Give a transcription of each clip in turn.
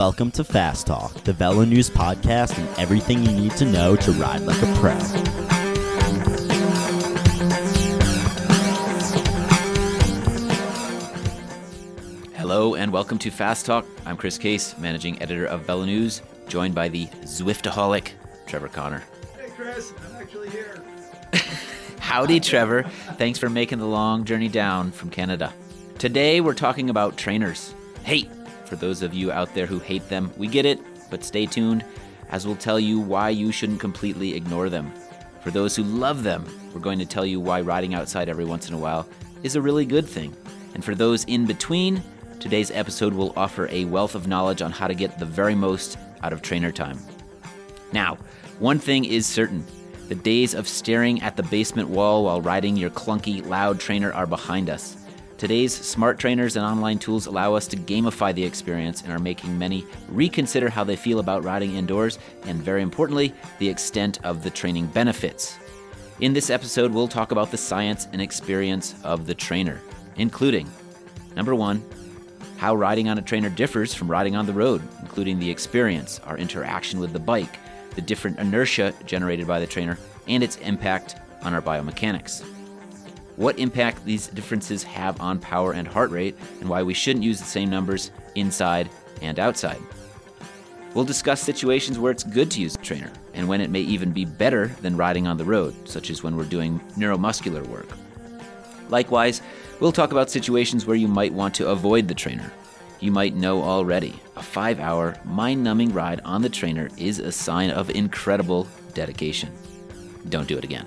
Welcome to Fast Talk, the Velo News podcast and everything you need to know to ride like a pro. Hello and welcome to Fast Talk. I'm Chris Case, managing editor of Velo News, joined by the Zwiftaholic, Trevor Connor. Hey Chris, I'm actually here. Howdy, Trevor. Thanks for making the long journey down from Canada. Today we're talking about trainers. Hate. For those of you out there who hate them, we get it, but stay tuned, as we'll tell you why you shouldn't completely ignore them. For those who love them, we're going to tell you why riding outside every once in a while is a really good thing. And for those in between, today's episode will offer a wealth of knowledge on how to get the very most out of trainer time. Now, one thing is certain. The days of staring at the basement wall while riding your clunky, loud trainer are behind us. Today's smart trainers and online tools allow us to gamify the experience and are making many reconsider how they feel about riding indoors and, very importantly, the extent of the training benefits. In this episode, we'll talk about the science and experience of the trainer, including, number one, how riding on a trainer differs from riding on the road, including the experience, our interaction with the bike, the different inertia generated by the trainer, and its impact on our biomechanics. What impact these differences have on power and heart rate, and why we shouldn't use the same numbers inside and outside. We'll discuss situations where it's good to use a trainer, and when it may even be better than riding on the road, such as when we're doing neuromuscular work. Likewise, we'll talk about situations where you might want to avoid the trainer. You might know already, a 5-hour, mind-numbing ride on the trainer is a sign of incredible dedication. Don't do it again.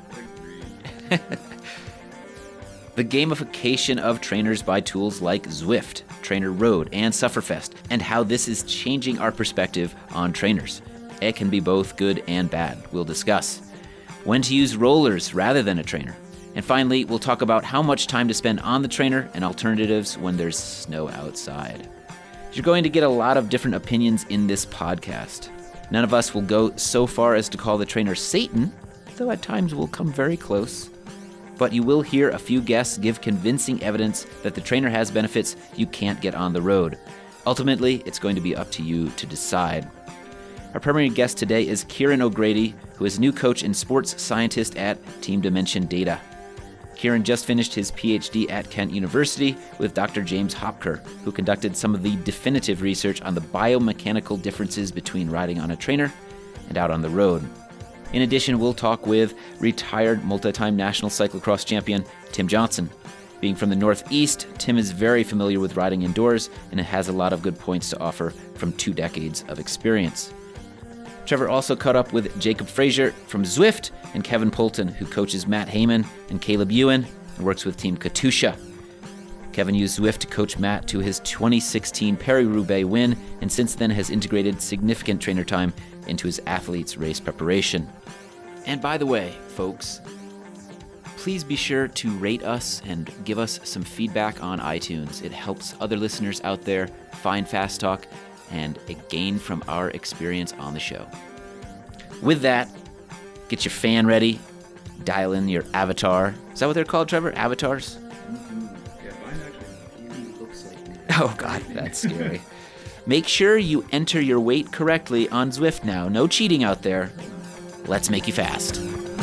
The gamification of trainers by tools like Zwift, Trainer Road, and Sufferfest, and how this is changing our perspective on trainers. It can be both good and bad. We'll discuss when to use rollers rather than a trainer. And finally, we'll talk about how much time to spend on the trainer and alternatives when there's snow outside. You're going to get a lot of different opinions in this podcast. None of us will go so far as to call the trainer Satan, though at times we'll come very close. But you will hear a few guests give convincing evidence that the trainer has benefits you can't get on the road. Ultimately, it's going to be up to you to decide. Our primary guest today is Kieran O'Grady, who is a new coach and sports scientist at Team Dimension Data. Kieran just finished his PhD at Kent University with Dr. James Hopker, who conducted some of the definitive research on the biomechanical differences between riding on a trainer and out on the road. In addition, we'll talk with retired multi-time national cyclocross champion Tim Johnson. Being from the Northeast, Tim is very familiar with riding indoors and has a lot of good points to offer from 2 decades of experience. Trevor also caught up with Jacob Frazier from Zwift and Kevin Poulton, who coaches Matt Heyman and Caleb Ewan and works with Team Katusha. Kevin used Zwift to coach Matt to his 2016 Paris-Roubaix win, and since then has integrated significant trainer time into his athletes' race preparation. And by the way, folks, please be sure to rate us and give us some feedback on iTunes. It helps other listeners out there find Fast Talk and gain from our experience on the show. With that, get your fan ready, dial in your avatar. Is that what they're called, Trevor? Avatars? Yeah, mine actually looks like me. Oh, God, that's scary. Make sure you enter your weight correctly on Zwift now. No cheating out there. Let's make you fast.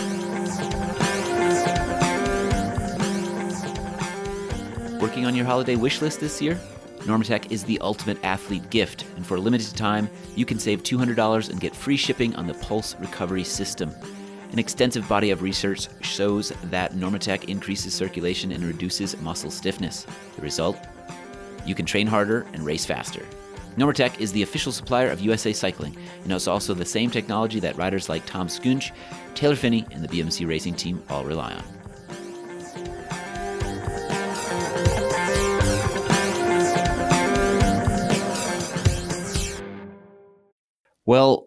Working on your holiday wish list this year? Normatec is the ultimate athlete gift, and for a limited time, you can save $200 and get free shipping on the Pulse Recovery System. An extensive body of research shows that Normatec increases circulation and reduces muscle stiffness. The result? You can train harder and race faster. Normatec is the official supplier of USA Cycling, and it's also the same technology that riders like Tom Skunch, Taylor Phinney, and the BMC racing team all rely on. Well,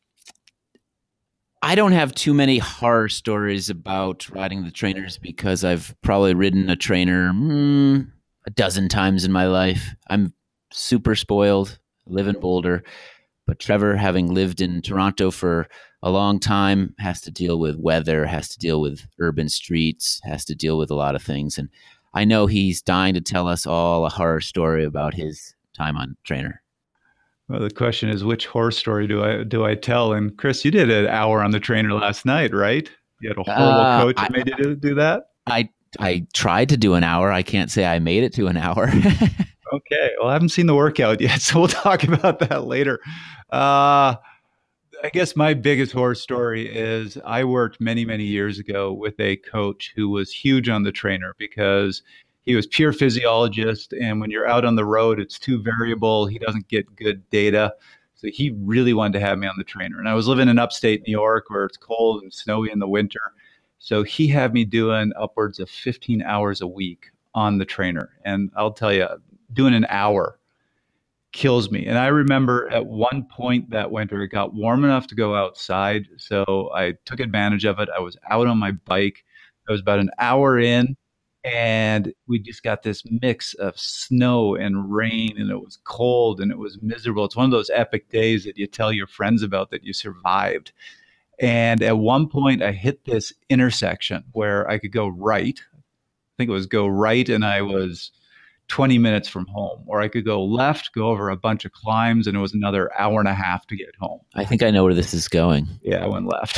I don't have too many horror stories about riding the trainers because I've probably ridden a trainer a dozen times in my life. I'm super spoiled, live in Boulder, but Trevor, having lived in Toronto for a long time, has to deal with weather, has to deal with urban streets, has to deal with a lot of things. And I know he's dying to tell us all a horror story about his time on trainer. Well, the question is, which horror story do I tell? And Chris, you did an hour on the trainer last night, right? You had a horrible Uh, coach I, that made you do that? I, I tried to do an hour. I can't say I made it to an hour. Okay. Well, I haven't seen the workout yet, so we'll talk about that later. Uh, I guess my biggest horror story is I worked many, many years ago with a coach who was huge on the trainer because he was pure physiologist. And when you're out on the road, it's too variable. He doesn't get good data. So he really wanted to have me on the trainer. And I was living in upstate New York where it's cold and snowy in the winter. So he had me doing upwards of 15 hours a week on the trainer. And I'll tell you, doing an hour kills me. And I remember at one point that winter, it got warm enough to go outside. So I took advantage of it. I was out on my bike. I was about an hour in, and we just got this mix of snow and rain, and it was cold and it was miserable. It's one of those epic days that you tell your friends about that you survived. And at one point, I hit this intersection where I could go right. I think it was go right, and I was 20 minutes from home, or I could go left, go over a bunch of climbs, and it was another hour and a half to get home. I think I know where this is going. Yeah, I went left.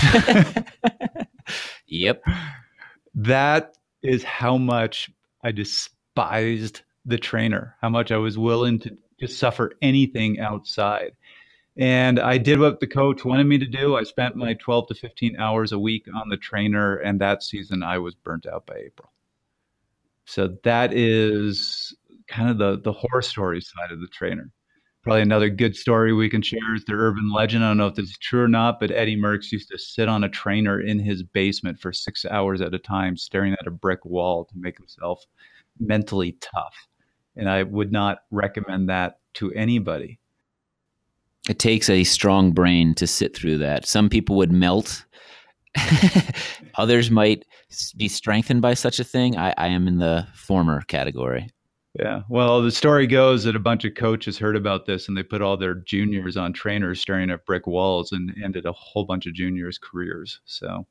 Yep. That is how much I despised the trainer, how much I was willing to just suffer anything outside. And I did what the coach wanted me to do. I spent my 12 to 15 hours a week on the trainer, and that season I was burnt out by April. So that is kind of the horror story side of the trainer. Probably another good story we can share is the urban legend. I don't know if this is true or not, but Eddie Merckx used to sit on a trainer in his basement for 6 hours at a time, staring at a brick wall to make himself mentally tough. And I would not recommend that to anybody. It takes a strong brain to sit through that. Some people would melt. Others might be strengthened by such a thing. I am in the former category. Yeah. Well, the story goes that a bunch of coaches heard about this and they put all their juniors on trainers staring at brick walls and ended a whole bunch of juniors' careers. So,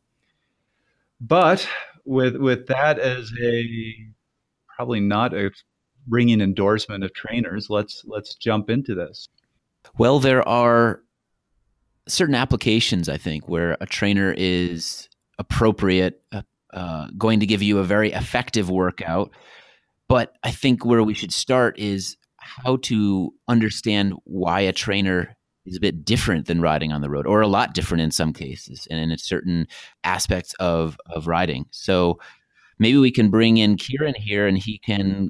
but with that as a probably not a ringing endorsement of trainers, let's jump into this. Well, there are certain applications, I think, where a trainer is appropriate, going to give you a very effective workout. But I think where we should start is how to understand why a trainer is a bit different than riding on the road, or a lot different in some cases, and in certain aspects of riding. So maybe we can bring in Kieran here, and he can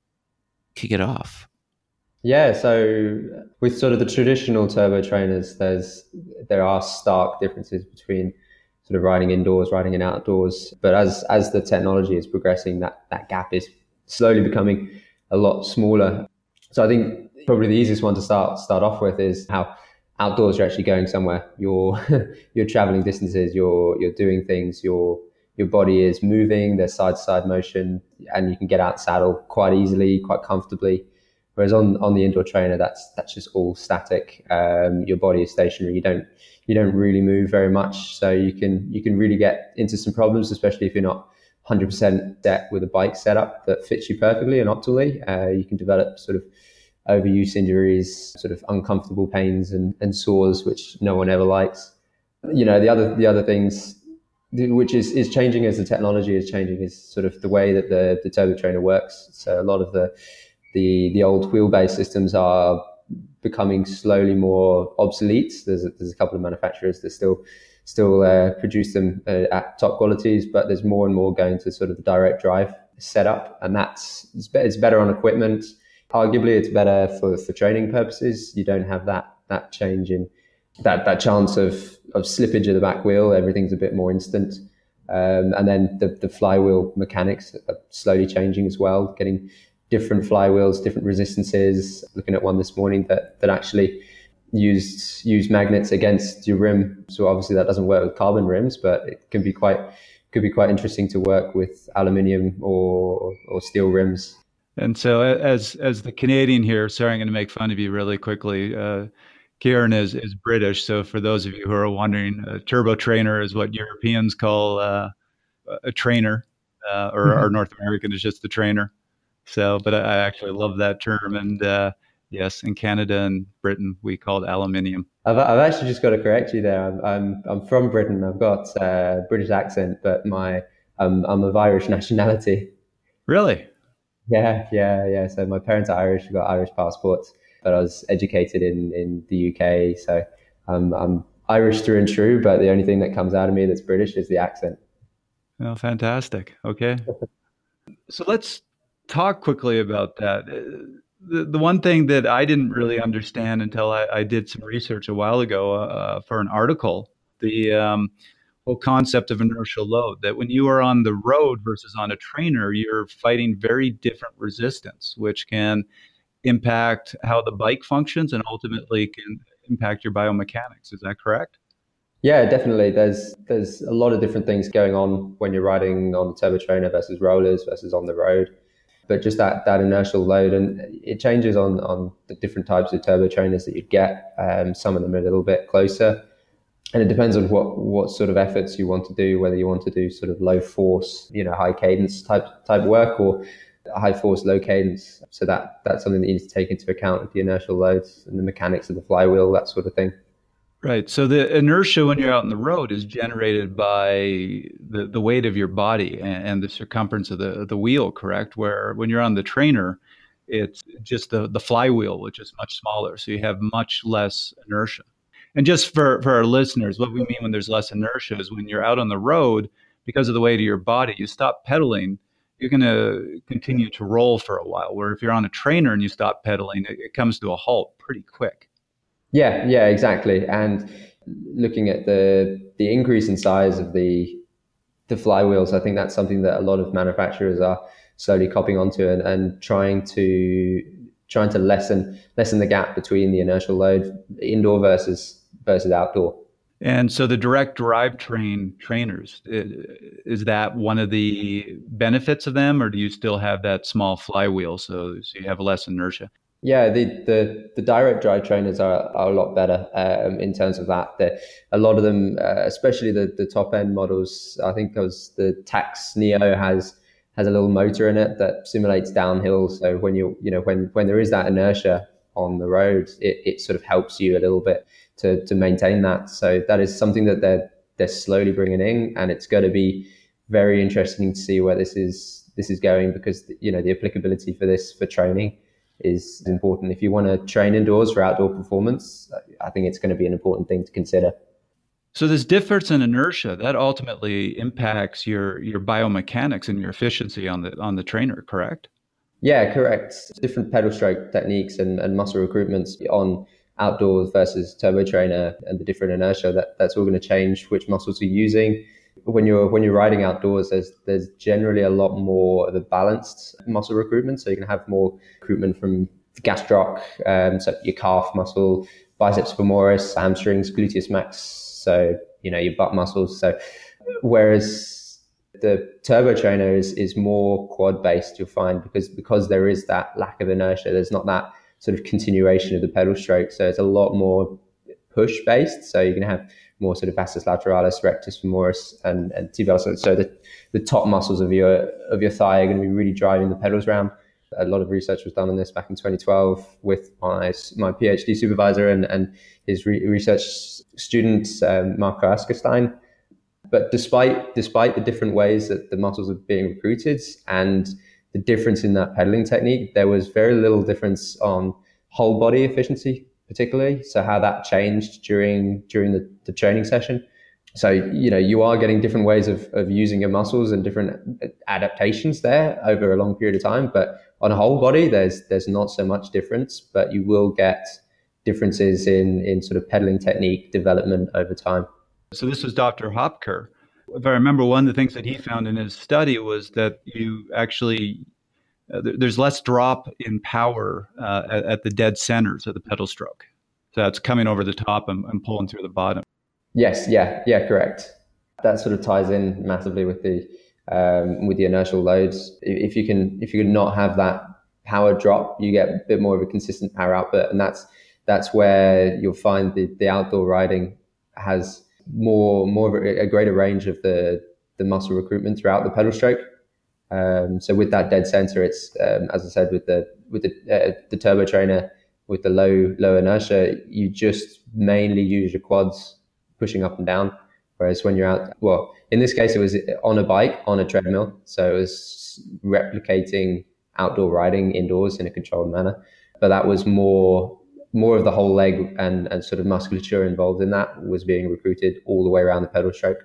kick it off. Yeah, so with sort of the traditional turbo trainers, there are stark differences between sort of riding indoors, riding and outdoors. But as the technology is progressing, that gap is slowly becoming a lot smaller. So I think probably the easiest one to start off with is how outdoors you're actually going somewhere. You're you're traveling distances, you're doing things, your body is moving, there's side to side motion, and you can get out saddle quite easily, quite comfortably. Whereas on the indoor trainer, that's just all static. Your body is stationary. You don't really move very much, so you can really get into some problems, especially if you're not 100% set with a bike setup that fits you perfectly and optimally. You can develop sort of overuse injuries, sort of uncomfortable pains and sores, which no one ever likes. You know, the other things which is changing as the technology is changing is sort of the way that the turbo trainer works. So a lot of the old wheelbase systems are becoming slowly more obsolete. There's a couple of manufacturers that still produce them at top qualities, but there's more and more going to sort of the direct drive setup, and it's better on equipment. Arguably, it's better for training purposes. You don't have that change in that chance of slippage of the back wheel. Everything's a bit more instant. And then the flywheel mechanics are slowly changing as well, getting different flywheels, different resistances. Looking at one this morning that actually used magnets against your rim. So obviously that doesn't work with carbon rims, but it could be quite interesting to work with aluminium or steel rims. And so as the Canadian here, sorry, I'm going to make fun of you really quickly. Kieran is British. So for those of you who are wondering, a turbo trainer is what Europeans call a trainer, or North American is just the trainer. So, but I actually love that term. And Yes, in Canada and Britain, we call it aluminium. I've actually just got to correct you there. I'm from Britain. I've got a British accent, but I'm of Irish nationality. Really? Yeah. So my parents are Irish. I've got Irish passports, but I was educated in the UK. So I'm Irish through and through. But the only thing that comes out of me that's British is the accent. Oh, fantastic. Okay. So let's talk quickly about that. The one thing that I didn't really understand until I did some research a while ago for an article, the whole concept of inertial load, that when you are on the road versus on a trainer, you're fighting very different resistance, which can impact how the bike functions and ultimately can impact your biomechanics. Is that correct? Yeah, definitely. There's a lot of different things going on when you're riding on a turbo trainer versus rollers versus on the road. But just that inertial load, and it changes on the different types of turbo trainers that you get. Some of them are a little bit closer, and it depends on what sort of efforts you want to do. Whether you want to do sort of low force, high cadence type work, or high force, low cadence. So that's something that you need to take into account with the inertial loads and the mechanics of the flywheel, that sort of thing. Right. So the inertia when you're out on the road is generated by the weight of your body and the circumference of the wheel, correct? Where when you're on the trainer, it's just the flywheel, which is much smaller. So you have much less inertia. And just for our listeners, what we mean when there's less inertia is when you're out on the road, because of the weight of your body, you stop pedaling, you're going to continue to roll for a while. Where if you're on a trainer and you stop pedaling, it comes to a halt pretty quick. Yeah, exactly. And looking at the increase in size of the flywheels, I think that's something that a lot of manufacturers are slowly copying onto and trying to lessen the gap between the inertial load indoor versus outdoor. And so the direct drivetrain trainers, is that one of the benefits of them, or do you still have that small flywheel so you have less inertia? Yeah, the direct drive trainers are a lot better in terms of that. A lot of them, especially the top end models, I think because the Tax Neo has a little motor in it that simulates downhill. So when there is that inertia on the road, it sort of helps you a little bit to maintain that. So that is something that they're slowly bringing in, and it's going to be very interesting to see where this is going, because the applicability for this for training is important. If you want to train indoors for outdoor performance, I think it's going to be an important thing to consider. So this difference in inertia that ultimately impacts your biomechanics and your efficiency on the trainer, correct? Yeah, correct. Different pedal stroke techniques and muscle recruitments on outdoors versus turbo trainer, and the different inertia that's all going to change which muscles you're using. When you're riding outdoors, there's generally a lot more of a balanced muscle recruitment. So you can have more recruitment from gastroc, so your calf muscle, biceps femoris, hamstrings, gluteus max. So your butt muscles. So whereas the turbo trainer is more quad based, you'll find, because there is that lack of inertia. There's not that sort of continuation of the pedal stroke. So it's a lot more push based. So you can have more sort of vastus lateralis, rectus femoris, and tibialis. So the top muscles of your thigh are going to be really driving the pedals around. A lot of research was done on this back in 2012 with my PhD supervisor and his research student, Marco Askerstein. But despite the different ways that the muscles are being recruited and the difference in that pedaling technique, there was very little difference on whole body efficiency, particularly. So how that changed during the training session. So, you are getting different ways of using your muscles and different adaptations there over a long period of time. But on a whole body, there's not so much difference, but you will get differences in sort of pedaling technique development over time. So this was Dr. Hopker. If I remember, one of the things that he found in his study was that you actually there's less drop in power at the dead centers of the pedal stroke. So that's coming over the top and pulling through the bottom. Yes, yeah, correct. That sort of ties in massively with the inertial loads. If you can not have that power drop, you get a bit more of a consistent power output, and that's where you'll find the outdoor riding has more of a greater range of the muscle recruitment throughout the pedal stroke. So with that dead center, it's as I said with the turbo trainer, with the low inertia, you just mainly use your quads pushing up and down. Whereas when you're out, well, in this case, it was on a bike, on a treadmill. So it was replicating outdoor riding indoors in a controlled manner. But that was more of the whole leg and sort of musculature involved in that was being recruited all the way around the pedal stroke.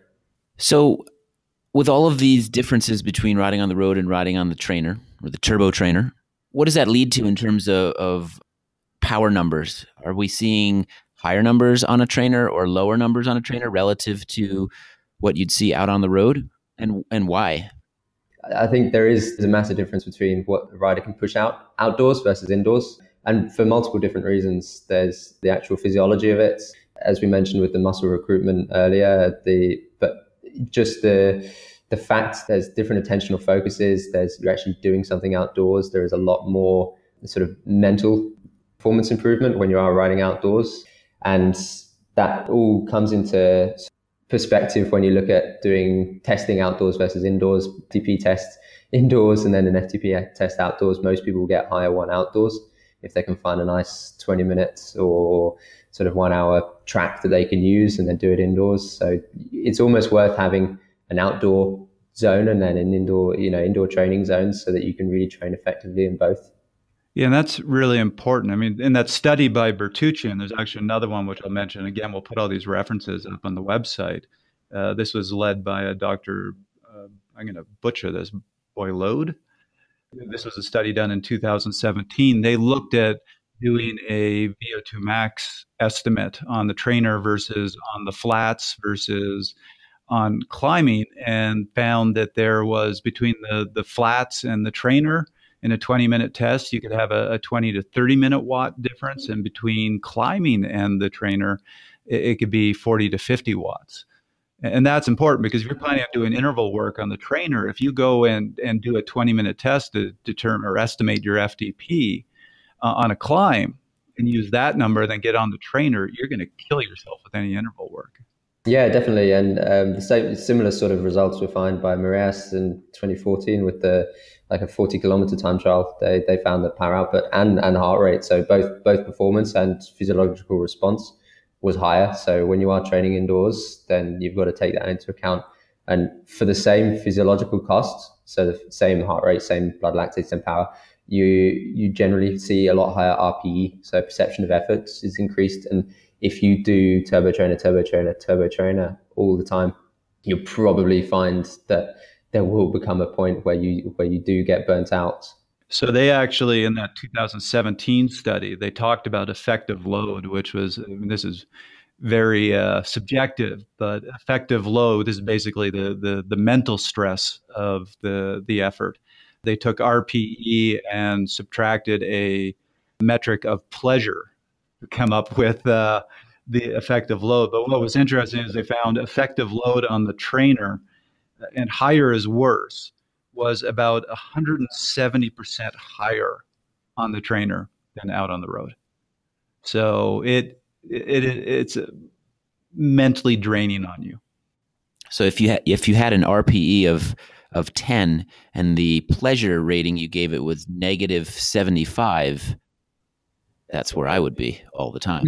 So with all of these differences between riding on the road and riding on the trainer or the turbo trainer, what does that lead to in terms of power numbers? Are we seeing higher numbers on a trainer or lower numbers on a trainer relative to what you'd see out on the road, and why? I think there's a massive difference between what a rider can push out outdoors versus indoors. And for multiple different reasons. There's the actual physiology of it, as we mentioned with the muscle recruitment earlier, but just the fact there's different attentional focuses, you're actually doing something outdoors. There is a lot more sort of mental performance improvement when you are riding outdoors. And that all comes into perspective when you look at doing testing outdoors versus indoors, FTP test indoors and then an FTP test outdoors. Most people will get higher one outdoors if they can find a nice 20 minutes or sort of 1 hour track that they can use and then do it indoors. So it's almost worth having an outdoor zone and then an indoor training zone so that you can really train effectively in both. Yeah, and that's really important. I mean, in that study by Bertucci, and there's actually another one which I'll mention. Again, we'll put all these references up on the website. This was led by a Dr. I'm going to butcher this, Boylode. This was a study done in 2017. They looked at doing a VO2 max estimate on the trainer versus on the flats versus on climbing, and found that there was between the flats and the trainer in a 20-minute test, you could have a 20 to 30-minute watt difference. And between climbing and the trainer, it could be 40 to 50 watts. And that's important because if you're planning on doing interval work on the trainer, if you go and do a 20-minute test to determine or estimate your FTP on a climb and use that number, then get on the trainer, you're going to kill yourself with any interval work. Yeah, definitely. And the similar sort of results were found by Moraes in 2014 with a 40-kilometer time trial. They found that power output and heart rate, so both performance and physiological response was higher. So when you are training indoors, then you've got to take that into account. And for the same physiological costs, so the same heart rate, same blood lactate, same power, you generally see a lot higher RPE. So perception of effort is increased. And if you do turbo trainer all the time, you'll probably find that there will become a point where you do get burnt out. So they actually, in that 2017 study, they talked about effective load, which was, this is very subjective, but effective load is basically the mental stress of the effort. They took RPE and subtracted a metric of pleasure to come up with the effective load. But what was interesting is they found effective load on the trainer, and higher is worse, was about 170% higher on the trainer than out on the road. So it's mentally draining on you. So if you had an RPE of 10 and the pleasure rating you gave it was negative 75, that's where I would be all the time.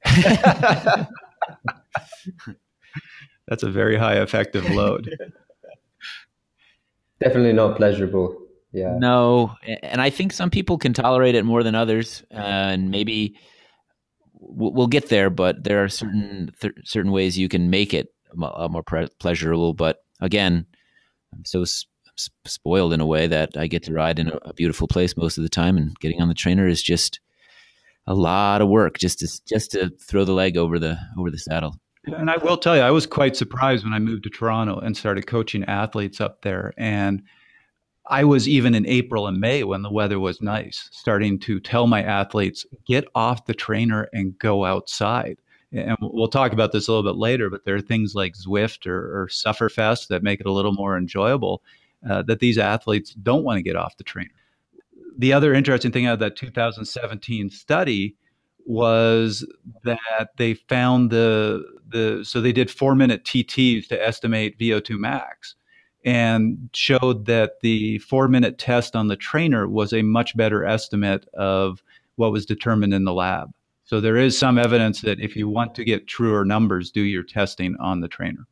That's a very high effective load. Definitely not pleasurable. Yeah. No, and I think some people can tolerate it more than others, and maybe we'll get there. But there are certain ways you can make it more pleasurable. But again, I'm so spoiled in a way that I get to ride in a beautiful place most of the time, and getting on the trainer is just a lot of work just to throw the leg over the saddle. And I will tell you, I was quite surprised when I moved to Toronto and started coaching athletes up there. And I was, even in April and May when the weather was nice, starting to tell my athletes, get off the trainer and go outside. And we'll talk about this a little bit later, but there are things like Zwift or Sufferfest that make it a little more enjoyable, that these athletes don't want to get off the trainer. The other interesting thing out of that 2017 study was that they found so they did 4-minute TTs to estimate VO2 max, and showed that the 4-minute test on the trainer was a much better estimate of what was determined in the lab. So there is some evidence that if you want to get truer numbers, do your testing on the trainer.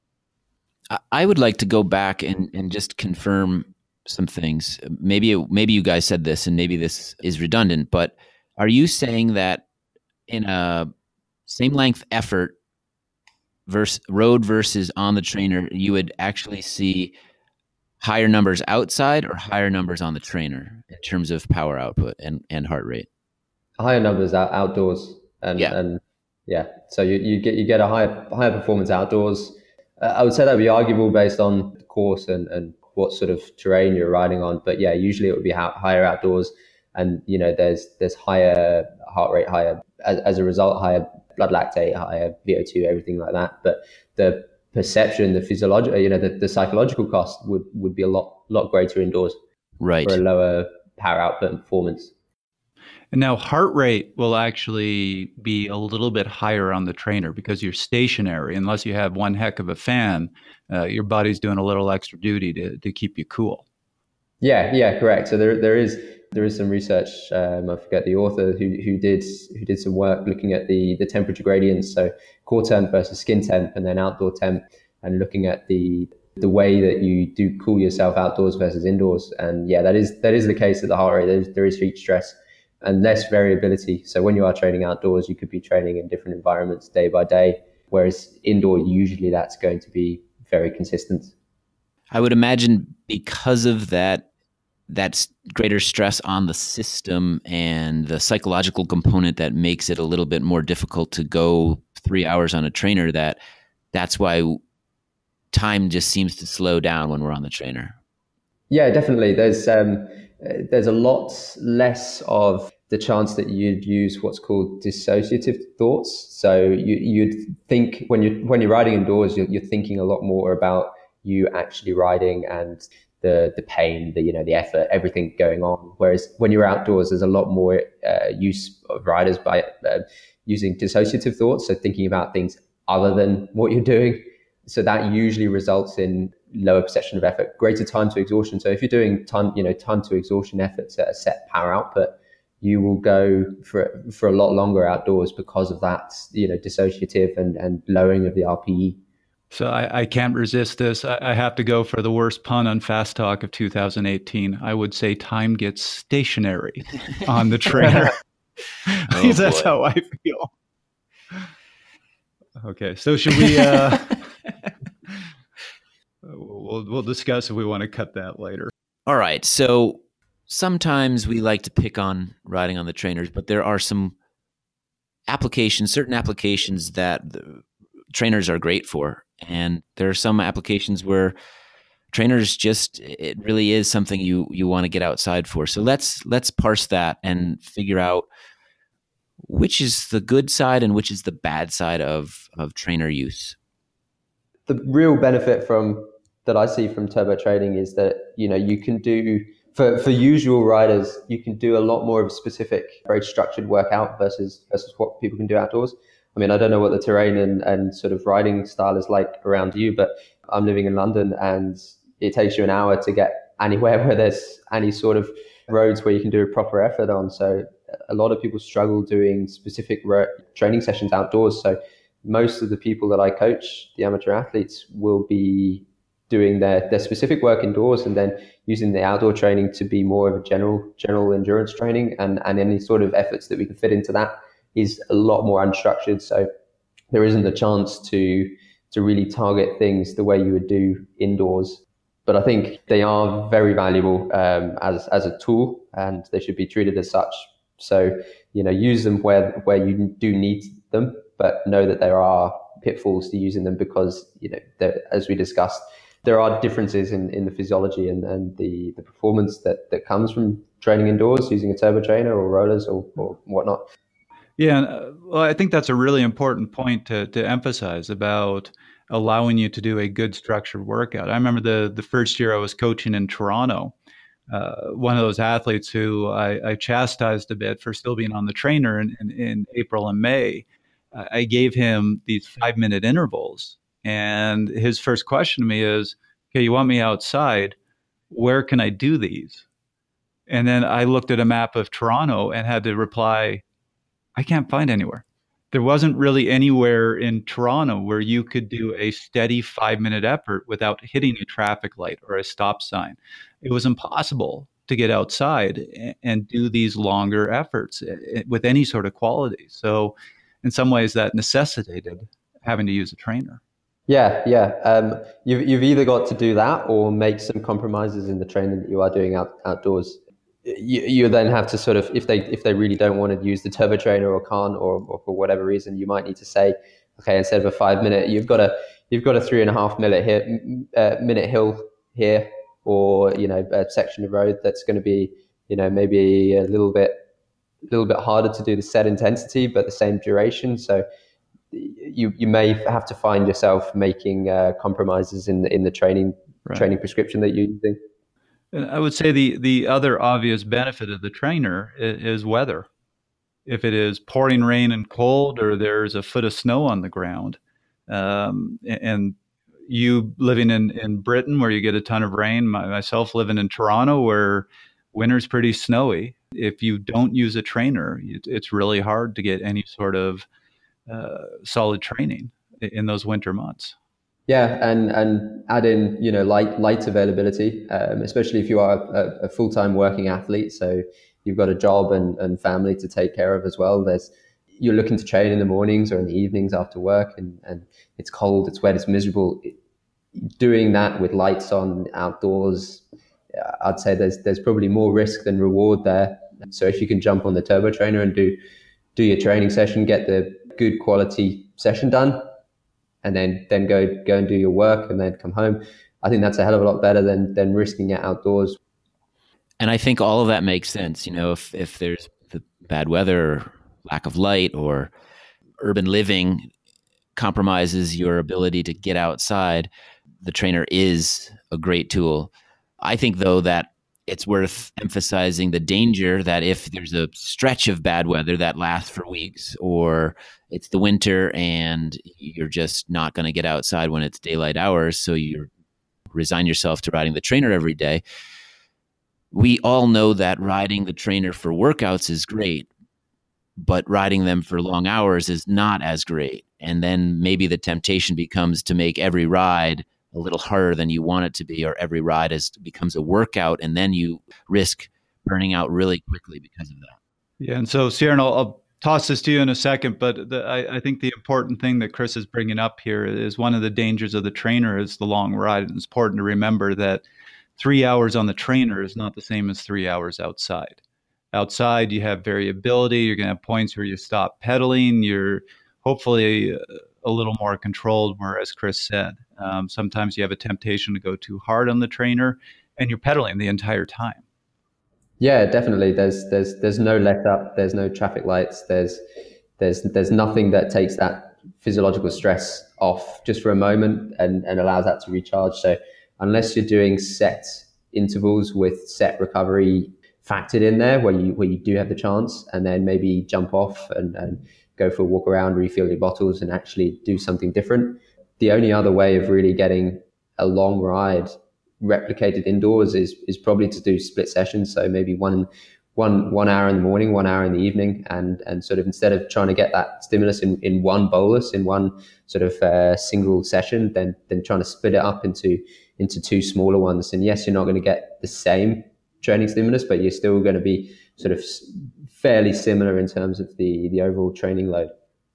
I would like to go back and just confirm some things. Maybe you guys said this, and maybe this is redundant, but are you saying that in a same length effort road versus on the trainer, you would actually see higher numbers outside or higher numbers on the trainer in terms of power output and heart rate? Higher numbers outdoors, and so you get a higher performance outdoors. I would say that would be arguable based on the course and what sort of terrain you're riding on, but yeah, usually it would be higher outdoors, and there's higher heart rate, higher as a result, higher blood lactate, higher VO2, everything like that. But the perception, the physiological, the psychological cost would be a lot greater indoors, right, for a lower power output and performance. And now heart rate will actually be a little bit higher on the trainer because you're stationary. Unless you have one heck of a fan, your body's doing a little extra duty to keep you cool. Yeah, correct. So there is some research. I forget the author who did some work looking at the temperature gradients. So core temp versus skin temp, and then outdoor temp, and looking at the way that you do cool yourself outdoors versus indoors. And yeah, that is the case at the heart rate. There is heat stress and less variability. So when you are training outdoors, you could be training in different environments day by day, whereas indoor, usually that's going to be very consistent. I would imagine because of that's greater stress on the system and the psychological component that makes it a little bit more difficult to go 3 hours on a trainer, that's why time just seems to slow down when we're on the trainer. Yeah, definitely. There's a lot less of the chance that you'd use what's called dissociative thoughts. So you'd think when you're riding indoors, you're thinking a lot more about you actually riding and the pain, the effort, everything going on. Whereas when you're outdoors, there's a lot more use of riders by using dissociative thoughts. So thinking about things other than what you're doing. So that usually results in lower perception of effort, greater time to exhaustion. So if you're doing time to exhaustion efforts at a set power output, you will go for a lot longer outdoors because of that, dissociative and lowering of the RPE. So I can't resist this. I have to go for the worst pun on Fast Talk of 2018. I would say time gets stationary on the trainer. Because that's how I feel. Okay, so should we... We'll discuss if we want to cut that later. All right. So sometimes we like to pick on riding on the trainers, but there are some certain applications that the trainers are great for. And there are some applications where trainers it really is something you want to get outside for. So let's parse that and figure out which is the good side and which is the bad side of trainer use. The real benefit that I see from turbo training is that, you can do, for usual riders, you can do a lot more of a specific, very structured workout versus what people can do outdoors. I mean, I don't know what the terrain and sort of riding style is like around you, but I'm living in London and it takes you an hour to get anywhere where there's any sort of roads where you can do a proper effort on. So a lot of people struggle doing specific training sessions outdoors. So most of the people that I coach, the amateur athletes, will be doing their specific work indoors and then using the outdoor training to be more of a general endurance training, and any sort of efforts that we can fit into that is a lot more unstructured. So there isn't the chance to really target things the way you would do indoors. But I think they are very valuable as a tool, and they should be treated as such. So, use them where you do need them, but know that there are pitfalls to using them because, as we discussed, there are differences in the physiology and the performance that comes from training indoors using a turbo trainer or rollers or whatnot. Yeah, well, I think that's a really important point to emphasize about allowing you to do a good structured workout. I remember the first year I was coaching in Toronto, one of those athletes who I chastised a bit for still being on the trainer in April and May. I gave him these 5-minute intervals. And his first question to me is, okay, you want me outside? Where can I do these? And then I looked at a map of Toronto and had to reply, I can't find anywhere. There wasn't really anywhere in Toronto where you could do a steady 5 minute effort without hitting a traffic light or a stop sign. It was impossible to get outside and do these longer efforts with any sort of quality. So, in some ways, that necessitated having to use a trainer. Yeah, yeah. You've either got to do that or make some compromises in the training that you are doing outdoors. You then have to sort of, if they really don't want to use the turbo trainer or can't, or for whatever reason, you might need to say, okay, instead of a 5 minute, you've got a 3.5 minute hill here, or a section of road that's going to be maybe a little bit harder to do the set intensity but the same duration. So you may have to find yourself making compromises in the training prescription that you're using. And I would say the other obvious benefit of the trainer is weather. If it is pouring rain and cold, or there's a foot of snow on the ground, and you living in Britain where you get a ton of rain, myself living in Toronto where winter's pretty snowy, if you don't use a trainer, it's really hard to get any sort of solid training in those winter months. Yeah, and add in light availability, especially if you are a full-time working athlete. So you've got a job and family to take care of as well. You're looking to train in the mornings or in the evenings after work, and it's cold, it's wet, it's miserable. Doing that with lights on outdoors, I'd say there's probably more risk than reward there. So if you can jump on the turbo trainer and do your training session, get the good quality session done, and then go and do your work and then come home, I think that's a hell of a lot better than risking it outdoors. And I think all of that makes sense. If there's the bad weather, or lack of light, or urban living compromises your ability to get outside, the trainer is a great tool. I think, though, that it's worth emphasizing the danger that if there's a stretch of bad weather that lasts for weeks, or it's the winter and you're just not going to get outside when it's daylight hours, so you resign yourself to riding the trainer every day. We all know that riding the trainer for workouts is great, but riding them for long hours is not as great. And then maybe the temptation becomes to make every ride a little harder than you want it to be, or every ride becomes a workout, and then you risk burning out really quickly because of that. Yeah, and so Ciaran, I'll toss this to you in a second, but I think the important thing that Chris is bringing up here is one of the dangers of the trainer is the long ride. And it's important to remember that 3 hours on the trainer is not the same as 3 hours outside. Outside, you have variability. You're going to have points where you stop pedaling. You're hopefully a little more controlled, where, as Chris said, sometimes you have a temptation to go too hard on the trainer, and you're pedaling the entire time. Yeah, definitely. There's no let up. There's no traffic lights. There's nothing that takes that physiological stress off just for a moment and allows that to recharge. So unless you're doing set intervals with set recovery factored in there, where you do have the chance, and then maybe jump off and go for a walk around, refill your bottles, and actually do something different. The only other way of really getting a long ride replicated indoors is probably to do split sessions. So maybe one hour in the morning, 1 hour in the evening, and sort of, instead of trying to get that stimulus in one bolus, in one sort of single session, then trying to split it up into two smaller ones. And yes, you're not going to get the same training stimulus, but you're still going to be sort of fairly similar in terms of the overall training load.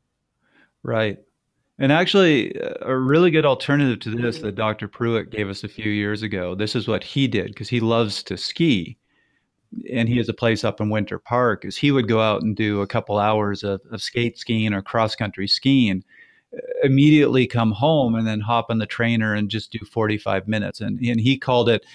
Right. And actually, a really good alternative to this that Dr. Pruitt gave us a few years ago, this is what he did, because he loves to ski, and he has a place up in Winter Park, is he would go out and do a couple hours of skate skiing or cross-country skiing, immediately come home and then hop on the trainer and just do 45 minutes. And he called it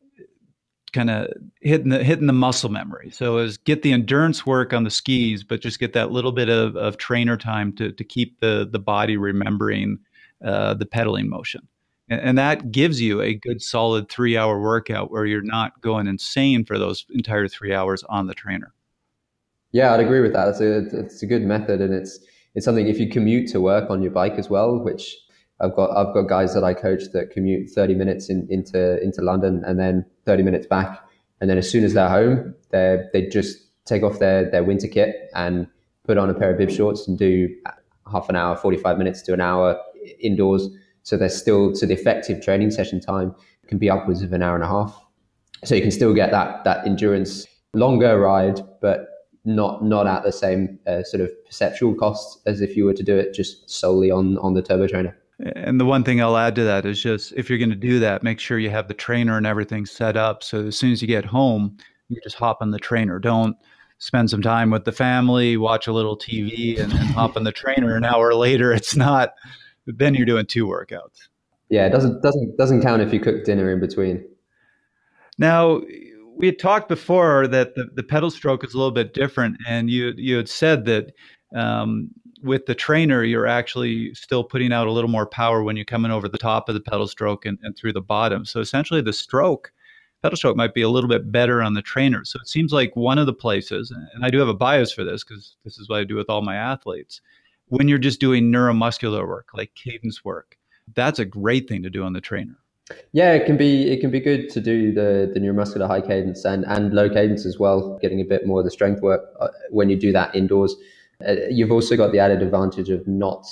kind of hitting the muscle memory. So is get the endurance work on the skis, but just get that little bit of trainer time to keep the body remembering the pedaling motion. And that gives you a good solid 3 hour workout where you're not going insane for those entire 3 hours on the trainer. Yeah, I'd agree with that. It's a good method, and it's something, if you commute to work on your bike as well, which I've got guys that I coach that commute 30 minutes into London and then 30 minutes back. And then as soon as they're home, they just take off their winter kit and put on a pair of bib shorts and do half an hour, 45 minutes to an hour indoors. So the effective training session time can be upwards of an hour and a half. So you can still get that endurance, longer ride, but not at the same sort of perceptual cost as if you were to do it just solely on the turbo trainer. And the one thing I'll add to that is just, if you're going to do that, make sure you have the trainer and everything set up. So as soon as you get home, you just hop on the trainer. Don't spend some time with the family, watch a little TV and hop on the trainer. An hour later, it's not, then you're doing 2 workouts. Yeah, it doesn't count if you cook dinner in between. Now, we had talked before that the pedal stroke is a little bit different, and you had said that with the trainer, you're actually still putting out a little more power when you're coming over the top of the pedal stroke and through the bottom. So essentially the pedal stroke might be a little bit better on the trainer. So it seems like one of the places, and I do have a bias for this because this is what I do with all my athletes, when you're just doing neuromuscular work, like cadence work, that's a great thing to do on the trainer. Yeah, it can be good to do the neuromuscular high cadence and low cadence as well, getting a bit more of the strength work when you do that indoors. You've also got the added advantage of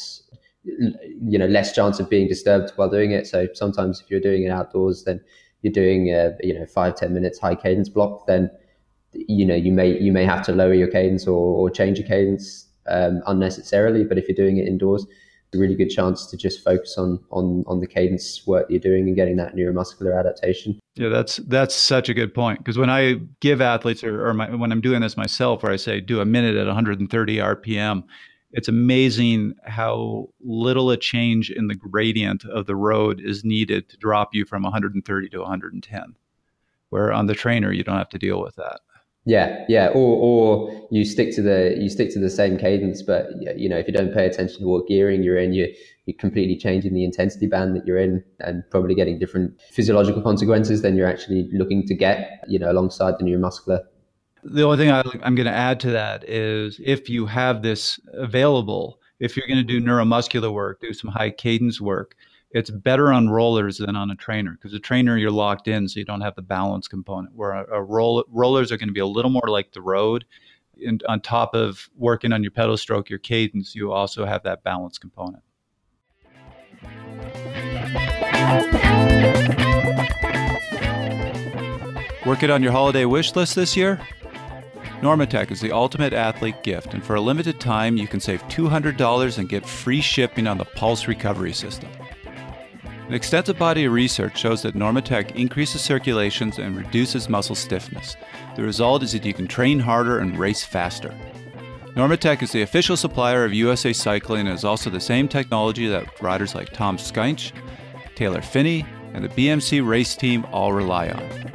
less chance of being disturbed while doing it. So sometimes if you're doing it outdoors, then you're doing 5-10 minutes high cadence block, then you may have to lower your cadence or change your cadence unnecessarily. But if you're doing it indoors, it's a really good chance to just focus on the cadence work you're doing and getting that neuromuscular adaptation. Yeah, that's such a good point, because when I give athletes when I'm doing this myself, where I say do a minute at 130 RPM, it's amazing how little a change in the gradient of the road is needed to drop you from 130 to 110, where on the trainer you don't have to deal with that. Yeah, or you stick to the same cadence, but if you don't pay attention to what gearing you're in, you're completely changing the intensity band that you're in and probably getting different physiological consequences than you're actually looking to get, alongside the neuromuscular. The only thing I'm going to add to that is, if you have this available, if you're going to do neuromuscular work, do some high cadence work, it's better on rollers than on a trainer, because a trainer you're locked in, so you don't have the balance component, where rollers are going to be a little more like the road. And on top of working on your pedal stroke, your cadence, you also have that balance component. Working on your holiday wish list this year? Normatec is the ultimate athlete gift, and for a limited time, you can save $200 and get free shipping on the Pulse Recovery System. An extensive body of research shows that Normatec increases circulations and reduces muscle stiffness. The result is that you can train harder and race faster. Normatec is the official supplier of USA Cycling and is also the same technology that riders like Tom Skynch, Taylor Phinney, and the BMC race team all rely on.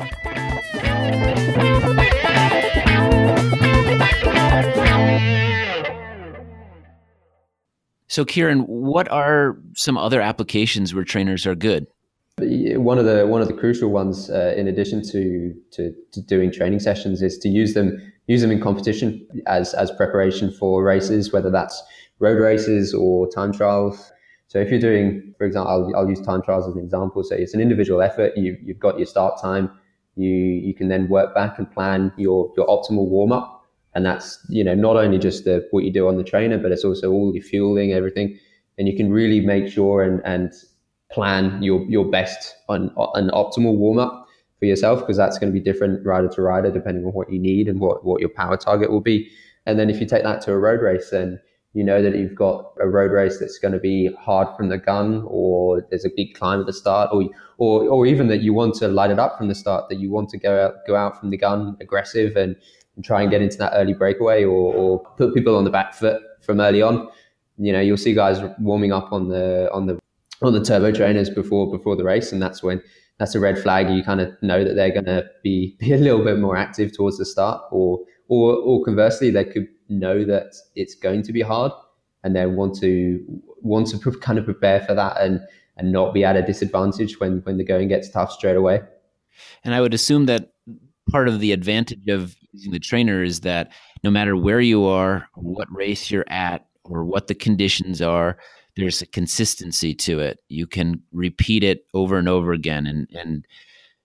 So, Kieran, what are some other applications where trainers are good? One of the crucial ones, in addition to doing training sessions, is to use them in competition as preparation for races, whether that's road races or time trials. So if you're doing, for example, I'll use time trials as an example. So it's an individual effort. You've got your start time. You can then work back and plan your optimal warm up. And that's, not only just what you do on the trainer, but it's also all your fueling, everything. And you can really make sure and plan your best on an optimal warm up for yourself, because that's going to be different rider to rider, depending on what you need and what your power target will be. And then if you take that to a road race, then you know that you've got a road race that's going to be hard from the gun, or there's a big climb at the start, or even that you want to light it up from the start, that you want to go out from the gun aggressive and try and get into that early breakaway, or put people on the back foot from early on. You'll see guys warming up on the turbo trainers before the race, and that's a red flag. You kind of know that they're going to be a little bit more active towards the start, or conversely, they could know that it's going to be hard and then want to kind of prepare for that and not be at a disadvantage when the going gets tough straight away. And I would assume that part of the advantage of using the trainer is that no matter where you are, or what race you're at, or what the conditions are, there's a consistency to it. You can repeat it over and over again. And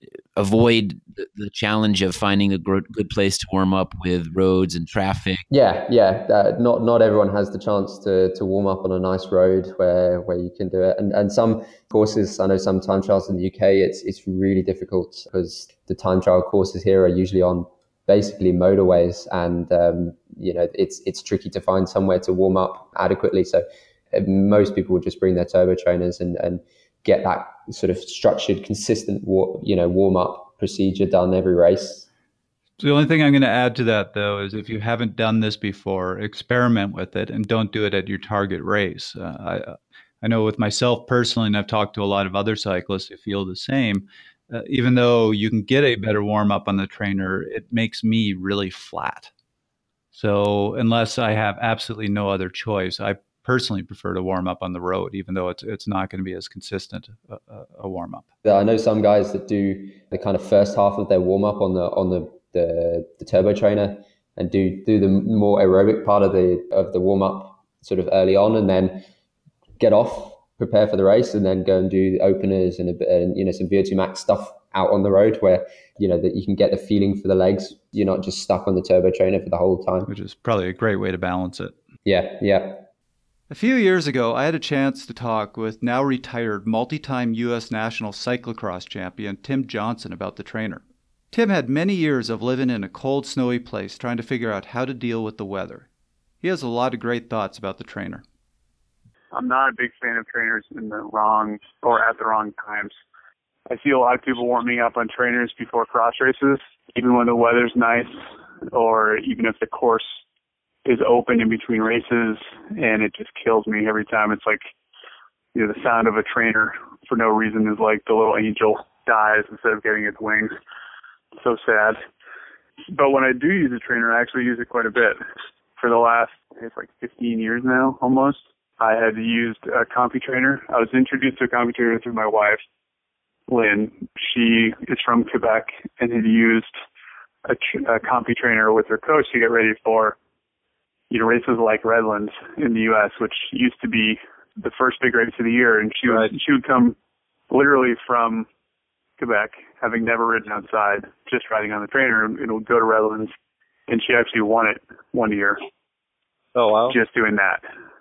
avoid the challenge of finding a good place to warm up with roads and traffic? Yeah, yeah. Not everyone has the chance to warm up on a nice road where you can do it. And some courses, I know some time trials in the UK, it's really difficult because the time trial courses here are usually on basically motorways, and it's tricky to find somewhere to warm up adequately. So most people would just bring their turbo trainers and get that sort of structured, consistent warm up procedure done every race. So the only thing I'm going to add to that, though, is if you haven't done this before, experiment with it and don't do it at your target race. I know with myself personally, and I've talked to a lot of other cyclists who feel the same, even though you can get a better warm up on the trainer, it makes me really flat. So unless I have absolutely no other choice, I personally prefer to warm up on the road, even though it's not going to be as consistent a warm up. I know some guys that do the kind of first half of their warm up on the turbo trainer and do the more aerobic part of the warm up sort of early on, and then get off, prepare for the race, and then go and do the openers and some VO2 max stuff out on the road where that you can get the feeling for the legs. You're not just stuck on the turbo trainer for the whole time, which is probably a great way to balance it. Yeah. A few years ago, I had a chance to talk with now retired multi-time U.S. national cyclocross champion Tim Johnson about the trainer. Tim had many years of living in a cold, snowy place trying to figure out how to deal with the weather. He has a lot of great thoughts about the trainer. I'm not a big fan of trainers in the wrong or at the wrong times. I see a lot of people warming up on trainers before cross races, even when the weather's nice, or even if the course is open in between races, and it just kills me every time. It's like, the sound of a trainer for no reason is like the little angel dies instead of getting its wings. It's so sad. But when I do use a trainer, I actually use it quite a bit. For the last, it's like 15 years now, almost, I had used a CompuTrainer. I was introduced to a CompuTrainer through my wife, Lynn. She is from Quebec and had used a CompuTrainer with her coach to get ready for races like Redlands in the U.S., which used to be the first big race of the year. And she would come literally from Quebec, having never ridden outside, just riding on the trainer, and would go to Redlands. And she actually won it one year. Oh, wow. Just doing that.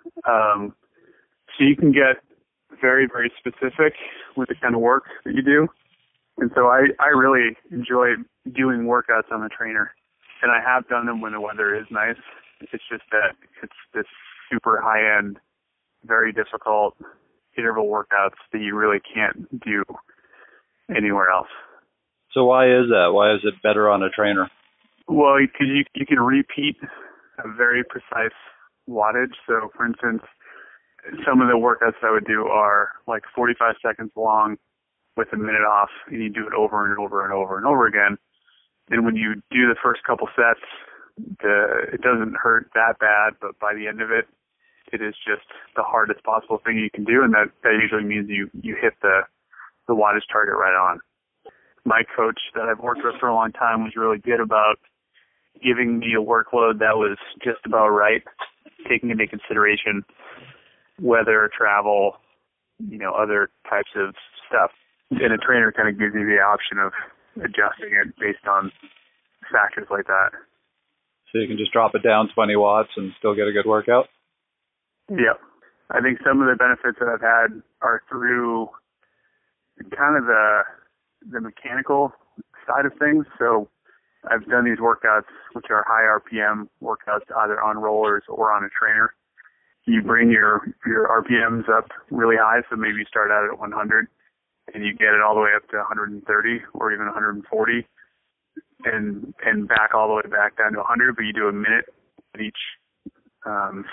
So you can get very, very specific with the kind of work that you do. And so I really enjoy doing workouts on the trainer. And I have done them when the weather is nice. It's just that it's this super high-end, very difficult interval workouts that you really can't do anywhere else. So why is that? Why is it better on a trainer? Well, because you can repeat a very precise wattage. So, for instance, some of the workouts I would do are like 45 seconds long with a minute off, and you do it over and over and over and over again. And when you do the first couple sets, it doesn't hurt that bad, but by the end of it, it is just the hardest possible thing you can do, and that usually means you hit the wattage target right on. My coach that I've worked with for a long time was really good about giving me a workload that was just about right, taking into consideration weather, travel, other types of stuff. And a trainer kind of gives you the option of adjusting it based on factors like that. So you can just drop it down 20 watts and still get a good workout? Yep. I think some of the benefits that I've had are through kind of the mechanical side of things. So I've done these workouts, which are high RPM workouts, either on rollers or on a trainer. You bring your RPMs up really high, so maybe you start out at 100, and you get it all the way up to 130 or even 140, and back all the way back down to 100, but you do a minute at each 5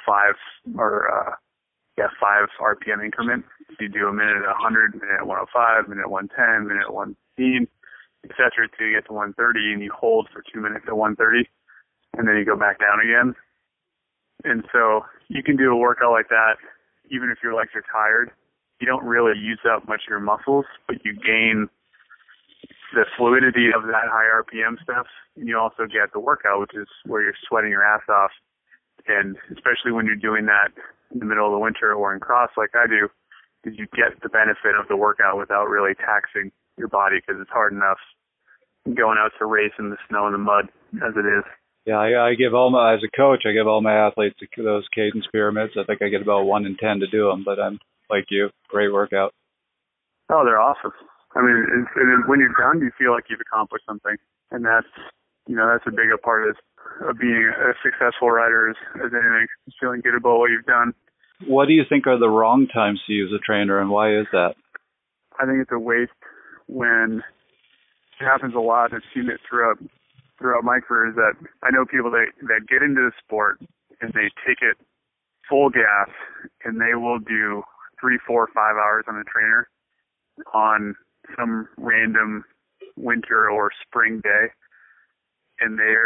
RPM increment. So you do a minute at 100, minute at 105, minute at 110, minute at 115, etc. till you get to 130, and you hold for 2 minutes at 130, and then you go back down again. And so you can do a workout like that even if your legs are tired. You don't really use up much of your muscles, but you gain the fluidity of that high RPM stuff, and you also get the workout, which is where you're sweating your ass off. And especially when you're doing that in the middle of the winter or in cross like I do, is you get the benefit of the workout without really taxing your body because it's hard enough going out to race in the snow and the mud as it is. Yeah, I give all my, as a coach, I give all my athletes those cadence pyramids. I think I get about 1 in 10 to do them, but I'm like you, great workout. Oh, they're awesome. I mean, and when you're done, you feel like you've accomplished something, and that's a bigger part of being a successful rider as anything, feeling good about what you've done. What do you think are the wrong times to use a trainer, and why is that? I think it's a waste when it happens a lot. I've seen it throughout my career is that I know people that get into the sport and they take it full gas and they will do 3, 4, 5 hours on a trainer on some random winter or spring day, and they're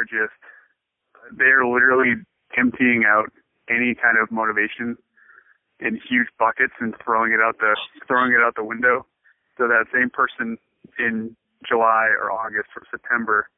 literally emptying out any kind of motivation in huge buckets and throwing it out the window. So that same person in July or August or September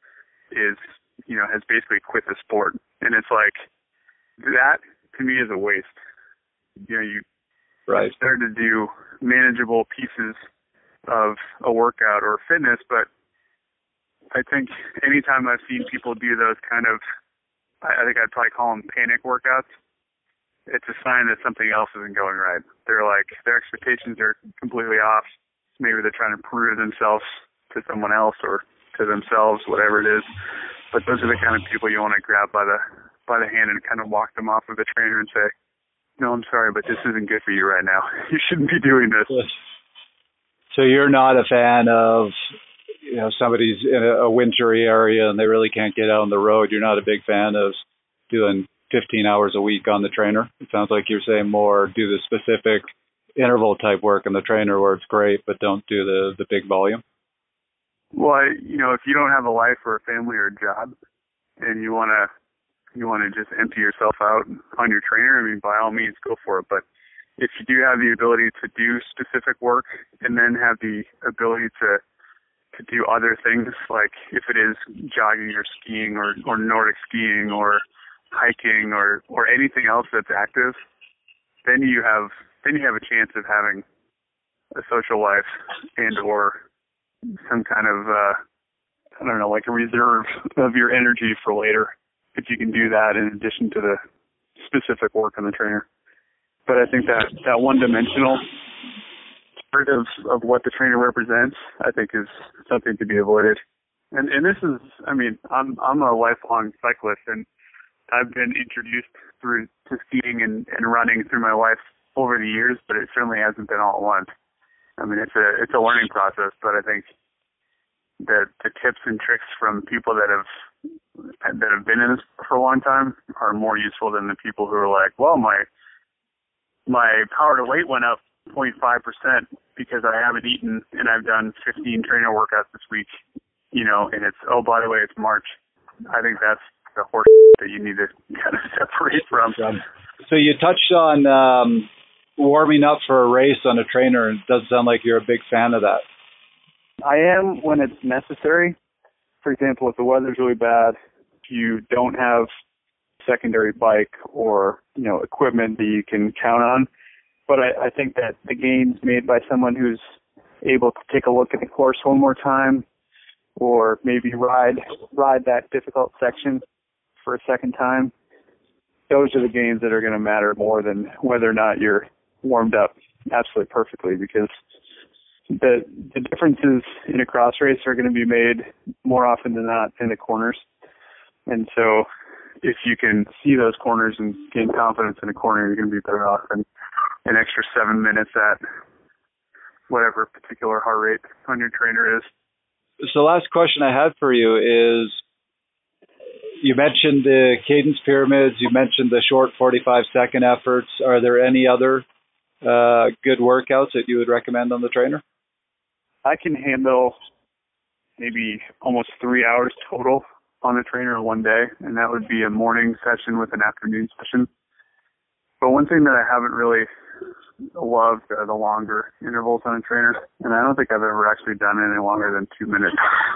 has basically quit the sport. And it's like, that to me is a waste. You right. start to do manageable pieces of a workout or fitness, but I think anytime I've seen people do those kind of, I think I'd probably call them panic workouts, it's a sign that something else isn't going right. They're like, their expectations are completely off. Maybe they're trying to prove themselves to someone else or to themselves, whatever it is. But those are the kind of people you want to grab by the hand and kind of walk them off of the trainer and say, no, I'm sorry, but this isn't good for you right now. You shouldn't be doing this. So you're not a fan of, somebody's in a wintry area and they really can't get out on the road. You're not a big fan of doing 15 hours a week on the trainer. It sounds like you're saying more do the specific interval type work on the trainer where it's great, but don't do the big volume. Well, if you don't have a life or a family or a job and you want to just empty yourself out on your trainer, I mean, by all means, go for it. But if you do have the ability to do specific work and then have the ability to do other things, like if it is jogging or skiing or Nordic skiing or hiking or anything else that's active, then you have a chance of having a social life and or some kind of like a reserve of your energy for later, if you can do that in addition to the specific work on the trainer. But I think that one-dimensional part of what the trainer represents, I think, is something to be avoided. And this is, I mean, I'm a lifelong cyclist, and I've been introduced to skiing and running through my life over the years, but it certainly hasn't been all at once. I mean, it's a learning process, but I think that the tips and tricks from people that have been in this for a long time are more useful than the people who are like, well, my power to weight went up 0.5% because I haven't eaten and I've done 15 trainer workouts this week, and it's, oh, by the way, it's March. I think that's the horse that you need to kind of separate from. So you touched on warming up for a race on a trainer, and it doesn't sound like you're a big fan of that. I am when it's necessary. For example, if the weather's really bad, you don't have secondary bike or, equipment that you can count on. But I think that the gains made by someone who's able to take a look at the course one more time or maybe ride that difficult section for a second time, those are the gains that are going to matter more than whether or not you're warmed up absolutely perfectly, because the differences in a cross race are going to be made more often than not in the corners. And so if you can see those corners and gain confidence in a corner, you're going to be better off than an extra 7 minutes at whatever particular heart rate on your trainer is. So last question I had for you is, you mentioned the cadence pyramids, you mentioned the short 45-second efforts. Are there any other good workouts that you would recommend on the trainer? I can handle maybe almost 3 hours total on the trainer in one day, and that would be a morning session with an afternoon session. But one thing that I haven't really loved are the longer intervals on a trainer, and I don't think I've ever actually done any longer than 2 minutes,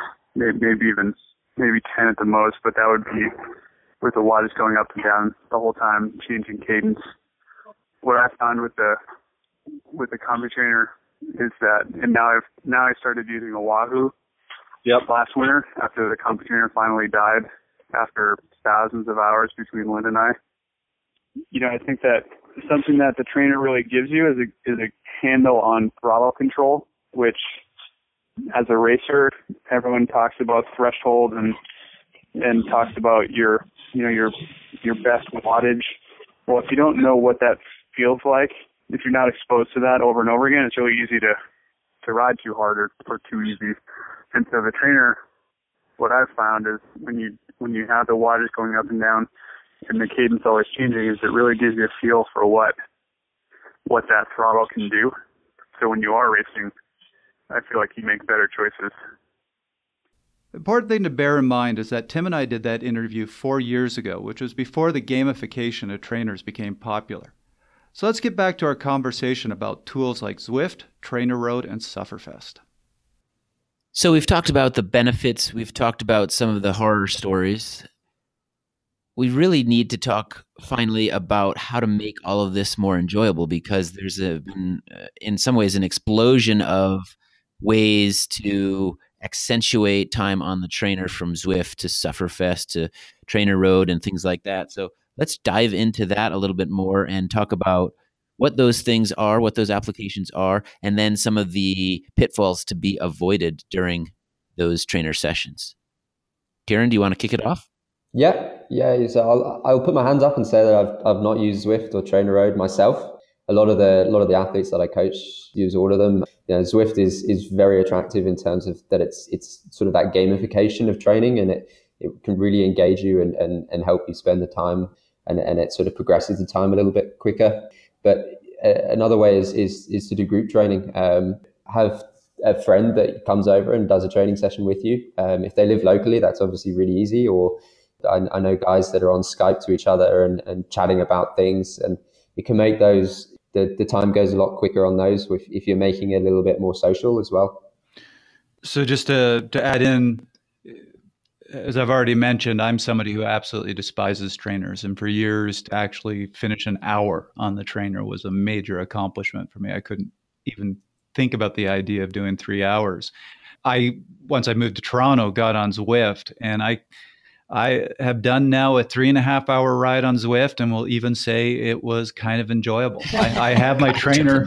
maybe 10 at the most, but that would be with the wattage going up and down the whole time, changing cadence. What I found with the combi trainer is that, and now I started using Oahu. Yep. Last winter, after the company trainer finally died, after thousands of hours between Lynn and I. I think that something that the trainer really gives you is a handle on throttle control, which, as a racer, everyone talks about threshold and talks about your best wattage. Well, if you don't know what that feels like, if you're not exposed to that over and over again, it's really easy to ride too hard or too easy. And so the trainer, what I've found is when you have the wattage going up and down and the cadence always changing, is it really gives you a feel for what that throttle can do. So when you are racing, I feel like you make better choices. The important thing to bear in mind is that Tim and I did that interview 4 years ago, which was before the gamification of trainers became popular. So let's get back to our conversation about tools like Zwift, TrainerRoad, and Sufferfest. So we've talked about the benefits. We've talked about some of the horror stories. We really need to talk finally about how to make all of this more enjoyable, because there's in some ways, an explosion of ways to accentuate time on the trainer, from Zwift to Sufferfest to TrainerRoad and things like that. So let's dive into that a little bit more and talk about what those things are, what those applications are, and then some of the pitfalls to be avoided during those trainer sessions. Kieran, do you want to kick it off? Yeah. So I'll put my hands up and say that I've not used Zwift or TrainerRoad myself. A lot of the athletes that I coach use all of them. Zwift is very attractive in terms of that it's sort of that gamification of training, and it can really engage you and help you spend the time, and it sort of progresses the time a little bit quicker. But another way is to do group training. Have a friend that comes over and does a training session with you. If they live locally, that's obviously really easy. Or I know guys that are on Skype to each other and chatting about things, and it can make those, the time goes a lot quicker on those if you're making it a little bit more social as well. So just to add in, as I've already mentioned, I'm somebody who absolutely despises trainers. And for years, to actually finish an hour on the trainer was a major accomplishment for me. I couldn't even think about the idea of doing 3 hours. Once I moved to Toronto, got on Zwift, and I have done now a 3.5 hour ride on Zwift, and will even say it was kind of enjoyable. I have my trainer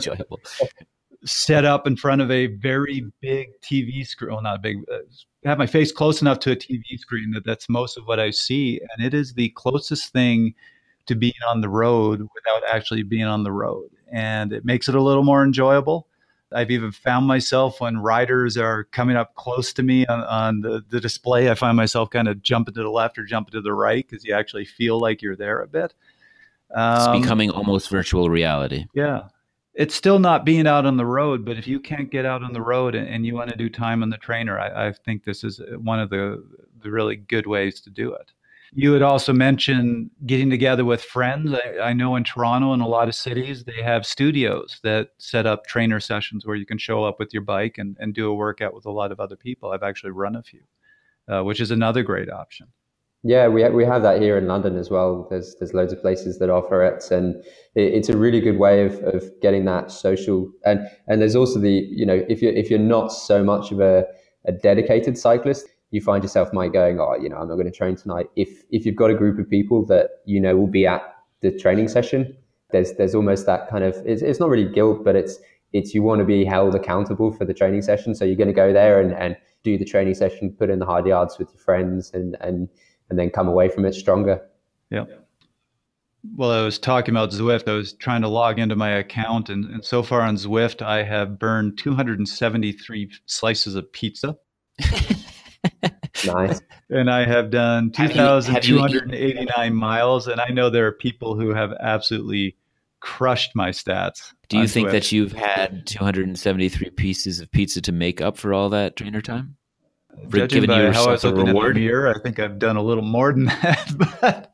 set up in front of a very big TV screen. Well, not big. Have my face close enough to a TV screen that's most of what I see, and it is the closest thing to being on the road without actually being on the road, and it makes it a little more enjoyable. I've even found myself, when riders are coming up close to me on the display, I find myself kind of jumping to the left or jumping to the right, because you actually feel like you're there a bit. It's becoming almost virtual reality. Yeah. It's still not being out on the road, but if you can't get out on the road and you want to do time on the trainer, I think this is one of the really good ways to do it. You had also mentioned getting together with friends. I know in Toronto and a lot of cities, they have studios that set up trainer sessions where you can show up with your bike and do a workout with a lot of other people. I've actually run a few, which is another great option. Yeah, we have that here in London as well. There's loads of places that offer it, and it's a really good way of getting that social. And there's also if you're not so much of a dedicated cyclist, you find yourself might going, I'm not going to train tonight. If you've got a group of people that will be at the training session, there's almost that kind of, it's not really guilt, but it's you want to be held accountable for the training session. So you're going to go there and do the training session, put in the hard yards with your friends, and then come away from it stronger. Yeah. Well, I was talking about Zwift. I was trying to log into my account, and so far on Zwift, I have burned 273 slices of pizza. Nice. And I have done 2,289 miles, and I know there are people who have absolutely crushed my stats. Do you think that you've had 273 pieces of pizza to make up for all that trainer time? Judging by how I was looking at the mirror, I think I've done a little more than that.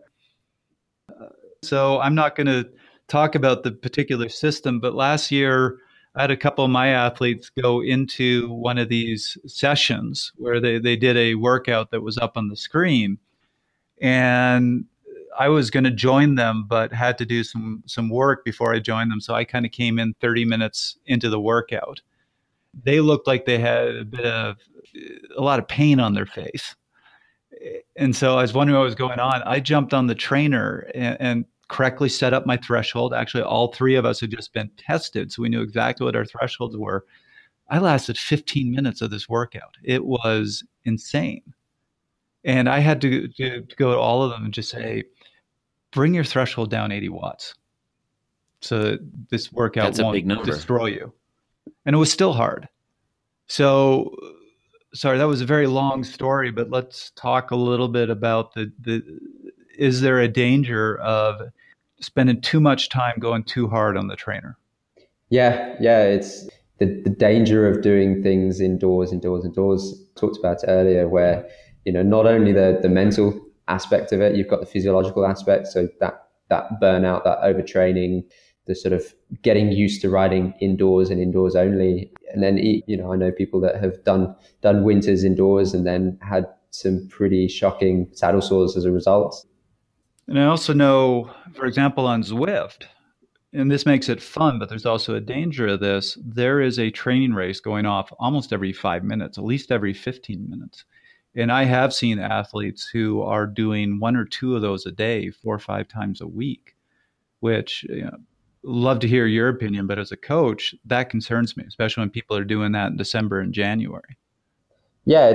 So I'm not going to talk about the particular system, but last year I had a couple of my athletes go into one of these sessions where they did a workout that was up on the screen. And I was going to join them, but had to do some work before I joined them. So I kind of came in 30 minutes into the workout. They looked like they had a lot of pain on their face. And so I was wondering what was going on. I jumped on the trainer and correctly set up my threshold. Actually, all three of us had just been tested, so we knew exactly what our thresholds were. I lasted 15 minutes of this workout. It was insane. And I had to go to all of them and just say, bring your threshold down 80 watts so that this workout won't destroy you. And it was still hard. So, sorry, that was a very long story, but let's talk a little bit about is there a danger of spending too much time going too hard on the trainer? Yeah. It's the danger of doing things indoors. Talked about it earlier, where not only the mental aspect of it, you've got the physiological aspect. So that burnout, that overtraining, the sort of getting used to riding indoors and indoors only. And then, I know people that have done winters indoors and then had some pretty shocking saddle sores as a result. And I also know, for example, on Zwift, and this makes it fun, but there's also a danger of this. There is a training race going off almost every 5 minutes, at least every 15 minutes. And I have seen athletes who are doing one or two of those a day, 4 or 5 times a week, which, love to hear your opinion, but as a coach, that concerns me, especially when people are doing that in December and January. Yeah,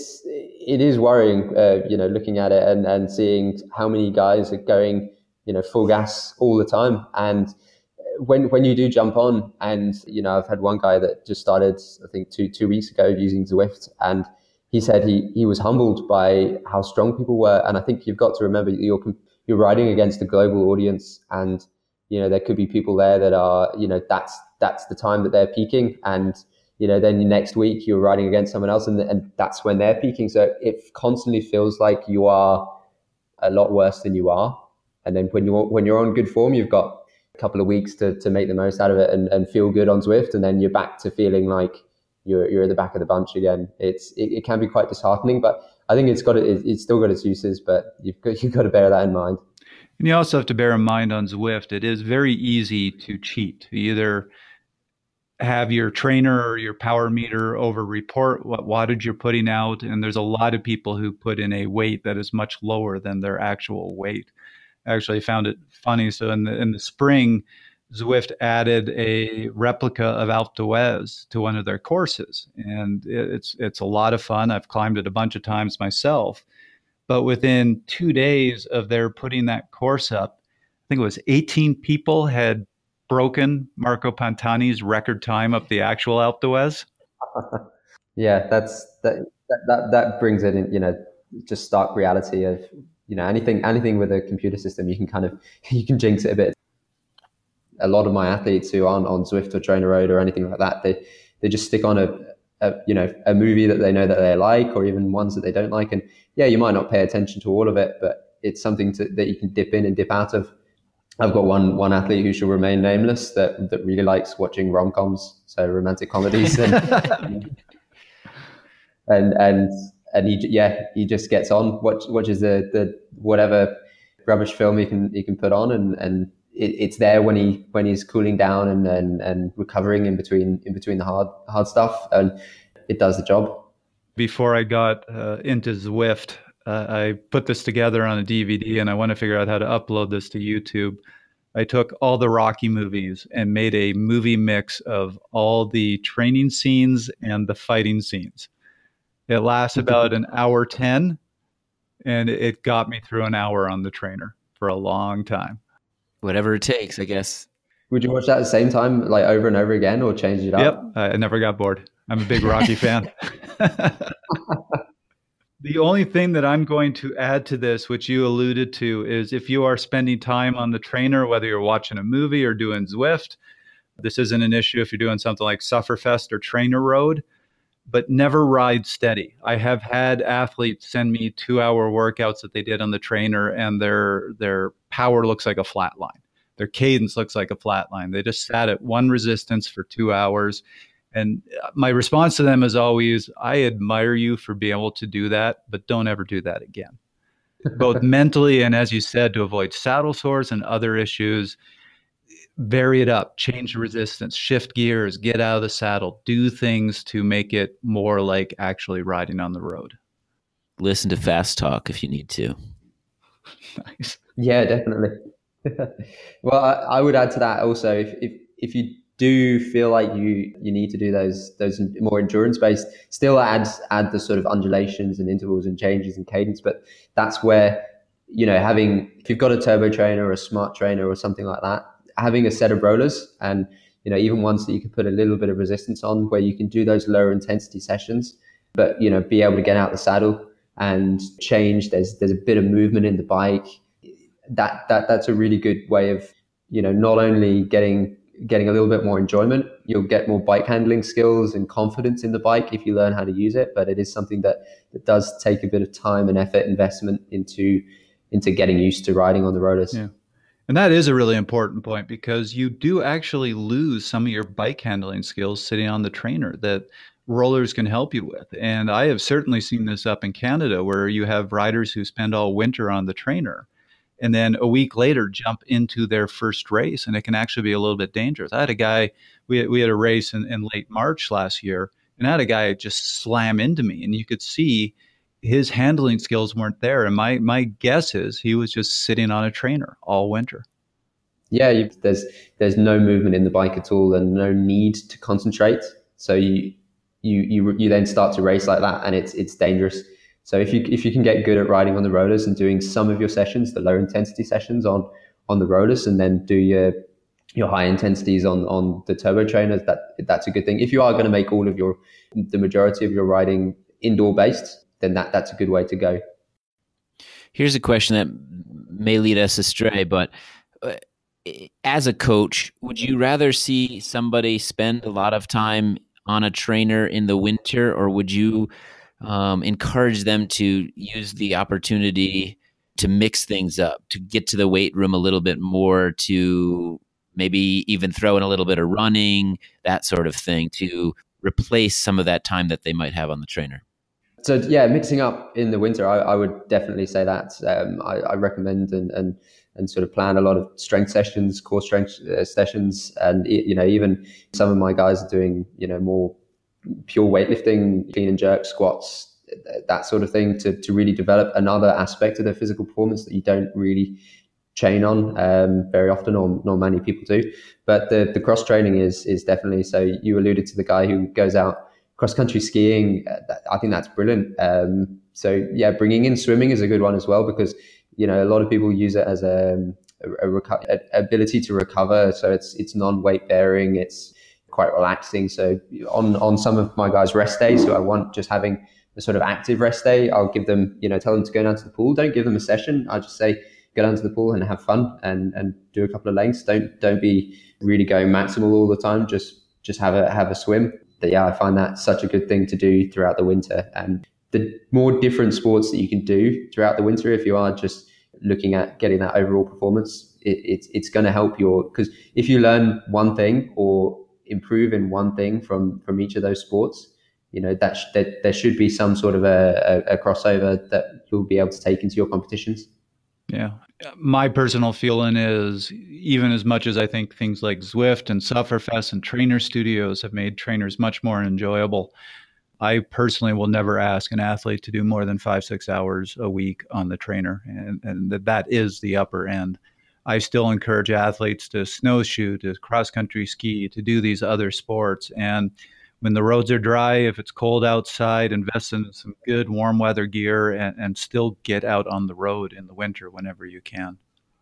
it is worrying, looking at it and seeing how many guys are going, full gas all the time. And when you do jump on, and, I've had one guy that just started, I think two weeks ago using Zwift, and he said he was humbled by how strong people were. And I think you've got to remember you're riding against a global audience, and, there could be people there that are, that's the time that they're peaking. And, then next week you're riding against someone else and that's when they're peaking. So it constantly feels like you are a lot worse than you are. And then when you're on good form, you've got a couple of weeks to make the most out of it and feel good on Zwift. And then you're back to feeling like you're at the back of the bunch again. It can be quite disheartening, but I think it's still got its uses, but you've got to bear that in mind. And you also have to bear in mind on Zwift, it is very easy to cheat. You either have your trainer or your power meter over report what wattage you're putting out, and there's a lot of people who put in a weight that is much lower than their actual weight. I actually found it funny. So in the spring, Zwift added a replica of Alpe d'Huez to one of their courses, and it's a lot of fun. I've climbed it a bunch of times myself. But within 2 days of their putting that course up, I think it was 18 people had broken Marco Pantani's record time up the actual Alpe d'Huez. Yeah, that brings it in, just stark reality of, anything with a computer system, you can jinx it a bit. A lot of my athletes who aren't on Zwift or Trainer Road or anything like that, they just stick on a movie that they know that they like, or even ones that they don't like. And yeah, you might not pay attention to all of it, but it's something that you can dip in and dip out of. I've got one athlete who shall remain nameless that really likes watching rom-coms, so romantic comedies, and he just gets on, watches the whatever rubbish film he can put on, and it's there when he's cooling down and recovering in between the hard stuff, and it does the job. Before I got into Zwift, I put this together on a DVD, and I want to figure out how to upload this to YouTube. I took all the Rocky movies and made a movie mix of all the training scenes and the fighting scenes. It lasts about an hour 10, and it got me through an hour on the trainer for a long time. Whatever it takes, I guess. Would you watch that at the same time, like over and over again, or change it up? Yep, I never got bored. I'm a big Rocky fan. The only thing that I'm going to add to this, which you alluded to, is if you are spending time on the trainer, whether you're watching a movie or doing Zwift, this isn't an issue if you're doing something like Sufferfest or Trainer Road, but never ride steady. I have had athletes send me 2-hour workouts that they did on the trainer, and their power looks like a flat line. Their cadence looks like a flat line. They just sat at one resistance for 2 hours. And my response to them is always, I admire you for being able to do that, but don't ever do that again. both mentally and, as you said, to avoid saddle sores and other issues. Vary it up, change the resistance, shift gears, get out of the saddle, do things to make it more like actually riding on the road. Listen to Fast Talk if you need to. Nice. Yeah, definitely. Well, I would add to that also, if you do feel like you need to do those more endurance based, still add the sort of undulations and intervals and changes in cadence. But that's where, if you've got a turbo trainer or a smart trainer or something like that, having a set of rollers and, even ones that you can put a little bit of resistance on, where you can do those lower intensity sessions, but, be able to get out the saddle and change. There's a bit of movement in the bike. That's a really good way of, not only getting a little bit more enjoyment, you'll get more bike handling skills and confidence in the bike if you learn how to use it. But it is something that does take a bit of time and effort investment into getting used to riding on the rollers. Yeah. And that is a really important point, because you do actually lose some of your bike handling skills sitting on the trainer that rollers can help you with. And I have certainly seen this up in Canada, where you have riders who spend all winter on the trainer and then a week later jump into their first race, and it can actually be a little bit dangerous. I had a guy, we had a race in late March last year, and I had a guy just slam into me, and you could see his handling skills weren't there. And my guess is he was just sitting on a trainer all winter. Yeah, there's no movement in the bike at all and no need to concentrate. So you then start to race like that, and it's dangerous. So if you can get good at riding on the rollers and doing some of your sessions, the low intensity sessions on the rollers, and then do your high intensities on the turbo trainers, that's a good thing. If you are going to make all of the majority of your riding indoor based, then that's a good way to go. Here's a question that may lead us astray, but as a coach, would you rather see somebody spend a lot of time on a trainer in the winter, or would you encourage them to use the opportunity to mix things up, to get to the weight room a little bit more, to maybe even throw in a little bit of running, that sort of thing, to replace some of that time that they might have on the trainer? So yeah, mixing up in the winter, I would definitely say that. I recommend and sort of plan a lot of strength sessions, core strength sessions, and even some of my guys are doing more pure weightlifting, clean and jerk, squats, that sort of thing, to really develop another aspect of their physical performance that you don't really train on very often, or not many people do. But the cross training is definitely. So you alluded to the guy who goes out cross country skiing. I think that's brilliant. So yeah, bringing in swimming is a good one as well, because a lot of people use it as a ability to recover. So it's non-weight bearing. It's quite relaxing. So on some of my guys' rest days, who I want just having a sort of active rest day, I'll give them, tell them to go down to the pool. Don't give them a session. I just say, go down to the pool and have fun and do a couple of lengths. Don't be really going maximal all the time. Just have a swim. But yeah, I find that such a good thing to do throughout the winter. And the more different sports that you can do throughout the winter, if you are just looking at getting that overall performance, it's going to help because if you learn one thing or improve in one thing from each of those sports, that there should be some sort of a crossover that you'll be able to take into your competitions. Yeah. My personal feeling is, even as much as I think things like Zwift and Sufferfest and trainer studios have made trainers much more enjoyable, I personally will never ask an athlete to do more than 5-6 hours a week on the trainer. And that is the upper end. I still encourage athletes to snowshoe, to cross-country ski, to do these other sports. And when the roads are dry, if it's cold outside, invest in some good warm weather gear and still get out on the road in the winter whenever you can.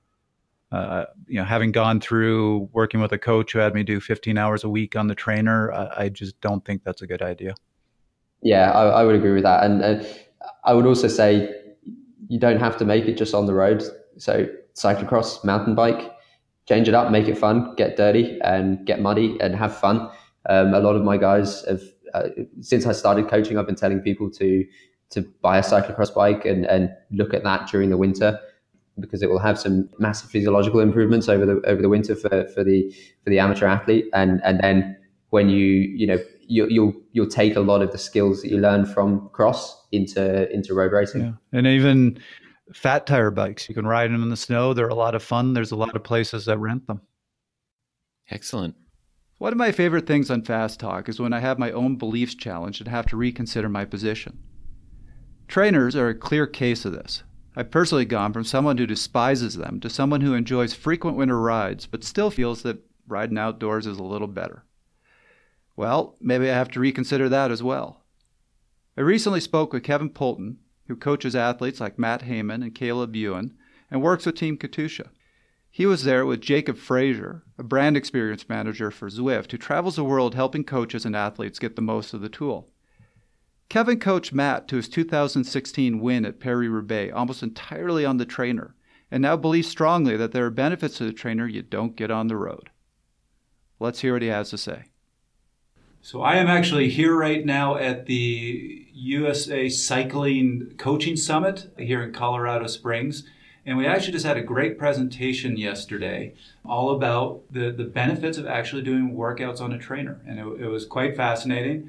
Having gone through working with a coach who had me do 15 hours a week on the trainer, I just don't think that's a good idea. Yeah, I would agree with that. And I would also say you don't have to make it just on the road. So cyclocross, mountain bike, change it up, make it fun, get dirty and get muddy and have fun. A lot of my guys have, since I started coaching, I've been telling people to buy a cyclocross bike and look at that during the winter, because it will have some massive physiological improvements over the winter for the amateur athlete. And then when you'll take a lot of the skills that you learn from cross into road racing. Yeah. And even Fat tire bikes. You can ride them in the snow. They're a lot of fun. There's a lot of places that rent them. Excellent. One of my favorite things on Fast Talk is when I have my own beliefs challenged and have to reconsider my position. Trainers are a clear case of this. I've personally gone from someone who despises them to someone who enjoys frequent winter rides but still feels that riding outdoors is a little better. Well, maybe I have to reconsider that as well. I recently spoke with Kevin Poulton, who coaches athletes like Matt Heyman and Caleb Ewan and works with Team Katusha. He was there with Jacob Frazier, a brand experience manager for Zwift, who travels the world helping coaches and athletes get the most of the tool. Kevin coached Matt to his 2016 win at Paris-Roubaix almost entirely on the trainer, and now believes strongly that there are benefits to the trainer you don't get on the road. Let's hear what he has to say. So I am actually here right now at the USA Cycling Coaching Summit here in Colorado Springs. And we actually just had a great presentation yesterday all about the benefits of actually doing workouts on a trainer. And it was quite fascinating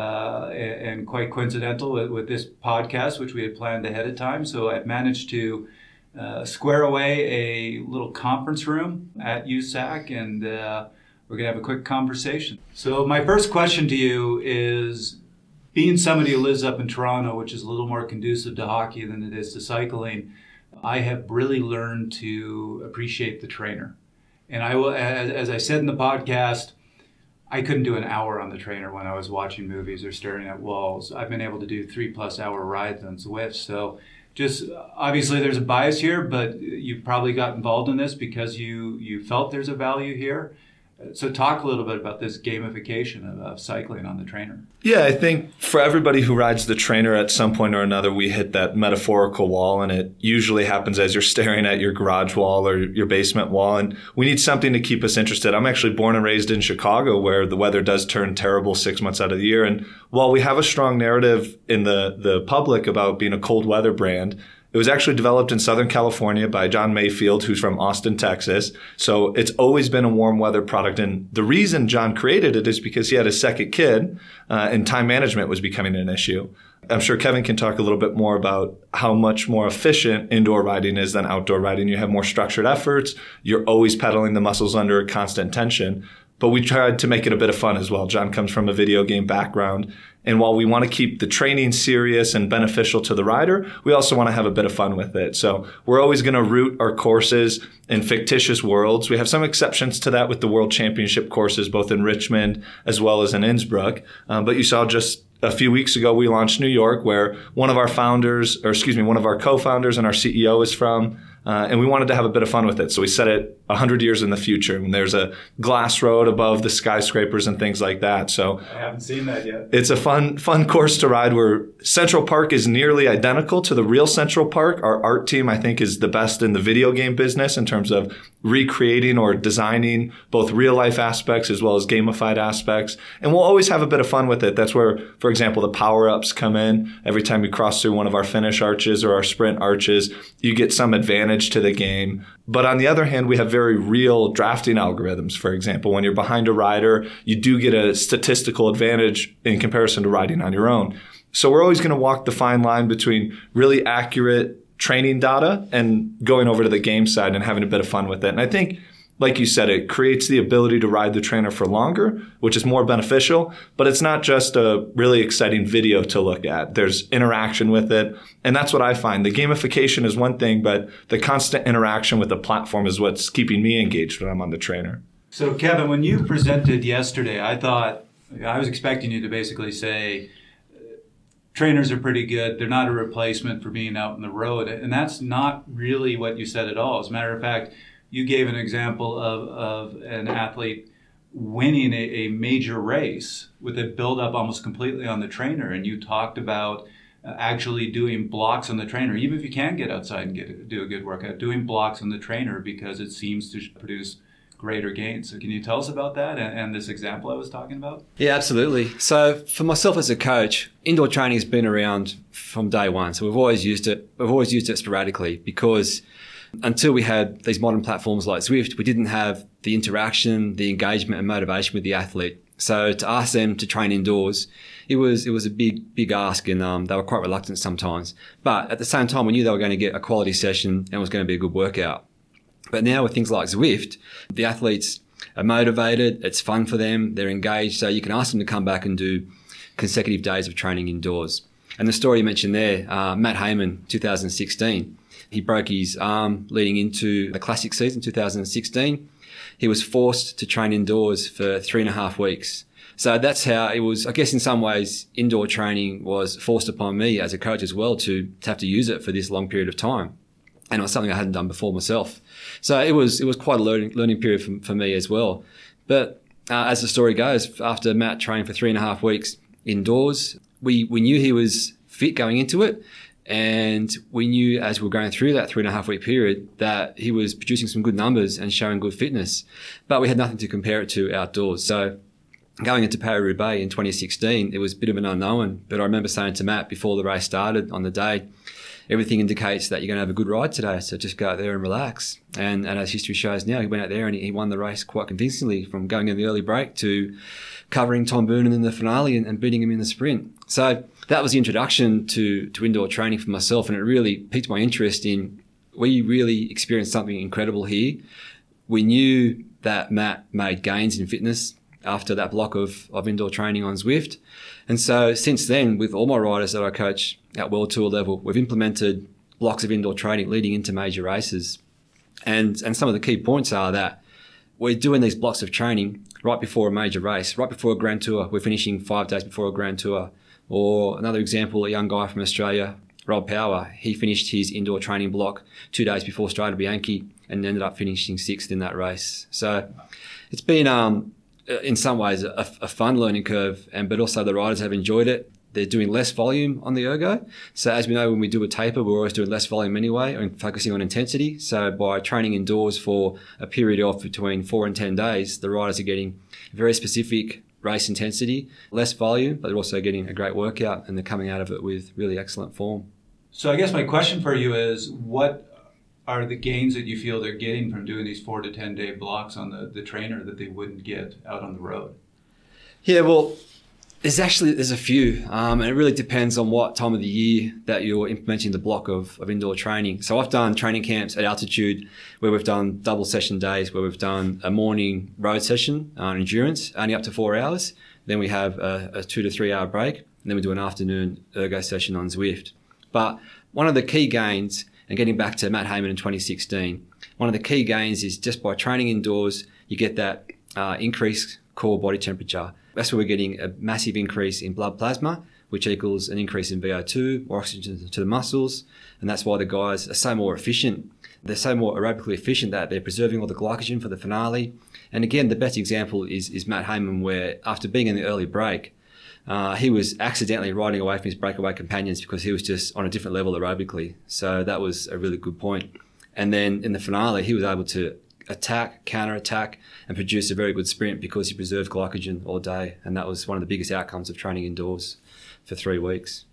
and quite coincidental with this podcast, which we had planned ahead of time. So I've managed to square away a little conference room at USAC, and we're going to have a quick conversation. So my first question to you is, being somebody who lives up in Toronto, which is a little more conducive to hockey than it is to cycling, I have really learned to appreciate the trainer. And I will, as I said in the podcast, I couldn't do an hour on the trainer when I was watching movies or staring at walls. I've been able to do 3+ hour rides on Zwift. So just obviously there's a bias here, but you probably got involved in this because you felt there's a value here. So talk a little bit about this gamification of cycling on the trainer. Yeah, I think for everybody who rides the trainer at some point or another, we hit that metaphorical wall, and it usually happens as you're staring at your garage wall or your basement wall, and we need something to keep us interested. I'm actually born and raised in Chicago, where the weather does turn terrible 6 months out of the year, and while we have a strong narrative in the public about being a cold weather brand, it was actually developed in Southern California by John Mayfield, who's from Austin, Texas. So it's always been a warm weather product. And the reason John created it is because he had a second kid and time management was becoming an issue. I'm sure Kevin can talk a little bit more about how much more efficient indoor riding is than outdoor riding. You have more structured efforts. You're always pedaling the muscles under constant tension. But we tried to make it a bit of fun as well. John comes from a video game background. And while we want to keep the training serious and beneficial to the rider, we also want to have a bit of fun with it. So we're always going to root our courses in fictitious worlds. We have some exceptions to that with the World Championship courses, both in Richmond as well as in Innsbruck. But you saw just a few weeks ago, we launched New York, where one of our co-founders and our CEO is from. And we wanted to have a bit of fun with it. So we set it 100 years in the future. And there's a glass road above the skyscrapers and things like that. So I haven't seen that yet. It's a fun course to ride where Central Park is nearly identical to the real Central Park. Our art team, I think, is the best in the video game business in terms of recreating or designing both real life aspects as well as gamified aspects. And we'll always have a bit of fun with it. That's where, for example, the power-ups come in. Every time you cross through one of our finish arches or our sprint arches, you get some advantage to the game. But on the other hand, we have very real drafting algorithms. For example, when you're behind a rider, you do get a statistical advantage in comparison to riding on your own. So we're always going to walk the fine line between really accurate training data and going over to the game side and having a bit of fun with it. And I think, like you said, it creates the ability to ride the trainer for longer, which is more beneficial, but it's not just a really exciting video to look at. There's interaction with it, and that's what I find. The gamification is one thing, but the constant interaction with the platform is what's keeping me engaged when I'm on the trainer. So, Kevin, when you presented yesterday, I was expecting you to basically say, trainers are pretty good. They're not a replacement for being out on the road. And that's not really what you said at all. As a matter of fact, you gave an example of an athlete winning a major race with it built up almost completely on the trainer. And you talked about actually doing blocks on the trainer, even if you can get outside and do a good workout, doing blocks on the trainer because it seems to produce greater gains. So can you tell us about that and this example I was talking about? Yeah, absolutely. So for myself as a coach, indoor training has been around from day one. So we've always used it. We've always used it sporadically because until we had these modern platforms like Zwift, we didn't have the interaction, the engagement and motivation with the athlete. So to ask them to train indoors, it was a big ask, and they were quite reluctant sometimes. But at the same time, we knew they were going to get a quality session and it was going to be a good workout. But now with things like Zwift, the athletes are motivated, it's fun for them, they're engaged, so you can ask them to come back and do consecutive days of training indoors. And the story you mentioned there, Matt Hayman, 2016, he broke his arm leading into the Classic season, 2016. He was forced to train indoors for 3.5 weeks. So that's how it was. I guess in some ways, indoor training was forced upon me as a coach as well to have to use it for this long period of time. And it was something I hadn't done before myself. So it was quite a learning period for me as well. But as the story goes, after Matt trained for 3.5 weeks indoors, we knew he was fit going into it. And we knew as we were going through that 3.5 week period that he was producing some good numbers and showing good fitness. But we had nothing to compare it to outdoors. So going into Paris-Roubaix in 2016, it was a bit of an unknown. But I remember saying to Matt before the race started on the day, everything indicates that you're going to have a good ride today, so just go out there and relax. And as history shows now, he went out there and he won the race quite convincingly, from going in the early break to covering Tom Boonen in the finale and beating him in the sprint. So that was the introduction to indoor training for myself, and it really piqued my interest in, we really experienced something incredible here. We knew that Matt made gains in fitness after that block of indoor training on Zwift. And so since then, with all my riders that I coach at World Tour level, we've implemented blocks of indoor training leading into major races. And some of the key points are that we're doing these blocks of training right before a major race, right before a Grand Tour. We're finishing 5 days before a Grand Tour. Or another example, a young guy from Australia, Rob Power, he finished his indoor training block 2 days before Strade Bianchi and ended up finishing 6th in that race. So it's been, in some ways, a fun learning curve, but also the riders have enjoyed it. They're doing less volume on the ergo. So as we know, when we do a taper, we're always doing less volume anyway and focusing on intensity. So by training indoors for a period of between 4 and 10 days, the riders are getting very specific race intensity, less volume, but they're also getting a great workout and they're coming out of it with really excellent form. So I guess my question for you is, what are the gains that you feel they're getting from doing these 4 to 10 day blocks on the trainer that they wouldn't get out on the road? Yeah, well, there's a few, and it really depends on what time of the year that you're implementing the block of indoor training. So I've done training camps at altitude where we've done double session days, where we've done a morning road session on endurance, only up to 4 hours. Then we have a 2 to 3 hour break, and then we do an afternoon ergo session on Zwift. But one of the key gains, and getting back to Matt Hayman in 2016, one of the key gains is just by training indoors, you get that increased core body temperature. That's where we're getting a massive increase in blood plasma, which equals an increase in VO2, or oxygen to the muscles. And that's why the guys are so more efficient. They're so more aerobically efficient that they're preserving all the glycogen for the finale. And again, the best example is Matt Hayman, where after being in the early break, he was accidentally riding away from his breakaway companions because he was just on a different level aerobically. So that was a really good point. And then in the finale, he was able to attack, counter-attack, and produce a very good sprint because he preserved glycogen all day. And that was one of the biggest outcomes of training indoors for 3 weeks.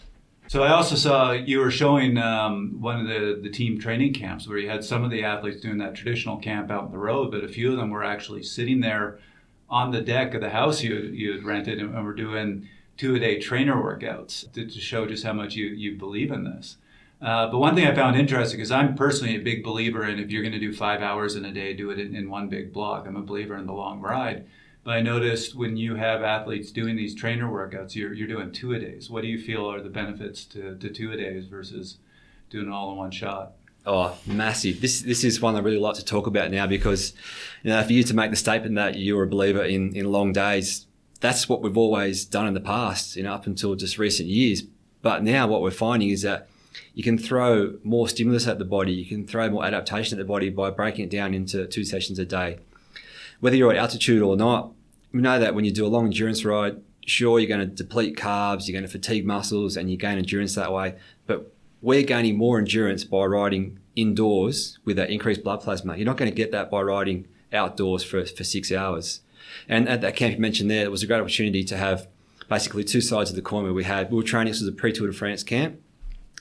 So I also saw you were showing one of the team training camps where you had some of the athletes doing that traditional camp out on the road, but a few of them were actually sitting there on the deck of the house you had rented and were doing 2-a-day trainer workouts to show just how much you believe in this. But one thing I found interesting is I'm personally a big believer in, if you're going to do 5 hours in a day, do it in one big block. I'm a believer in the long ride. But I noticed when you have athletes doing these trainer workouts, you're doing 2-a-days. What do you feel are the benefits to 2-a-days versus doing it all in one shot? Oh, massive. This is one I really like to talk about now because, for you to make the statement that you're a believer in long days, that's what we've always done in the past, up until just recent years. But now what we're finding is that you can throw more stimulus at the body. You can throw more adaptation at the body by breaking it down into 2 sessions a day. Whether you're at altitude or not, we know that when you do a long endurance ride, sure, you're going to deplete carbs, you're going to fatigue muscles, and you gain endurance that way. But we're gaining more endurance by riding indoors with that increased blood plasma. You're not going to get that by riding outdoors for 6 hours. And at that camp you mentioned there, it was a great opportunity to have basically 2 sides of the coin where we were training. This was a pre-Tour de France camp.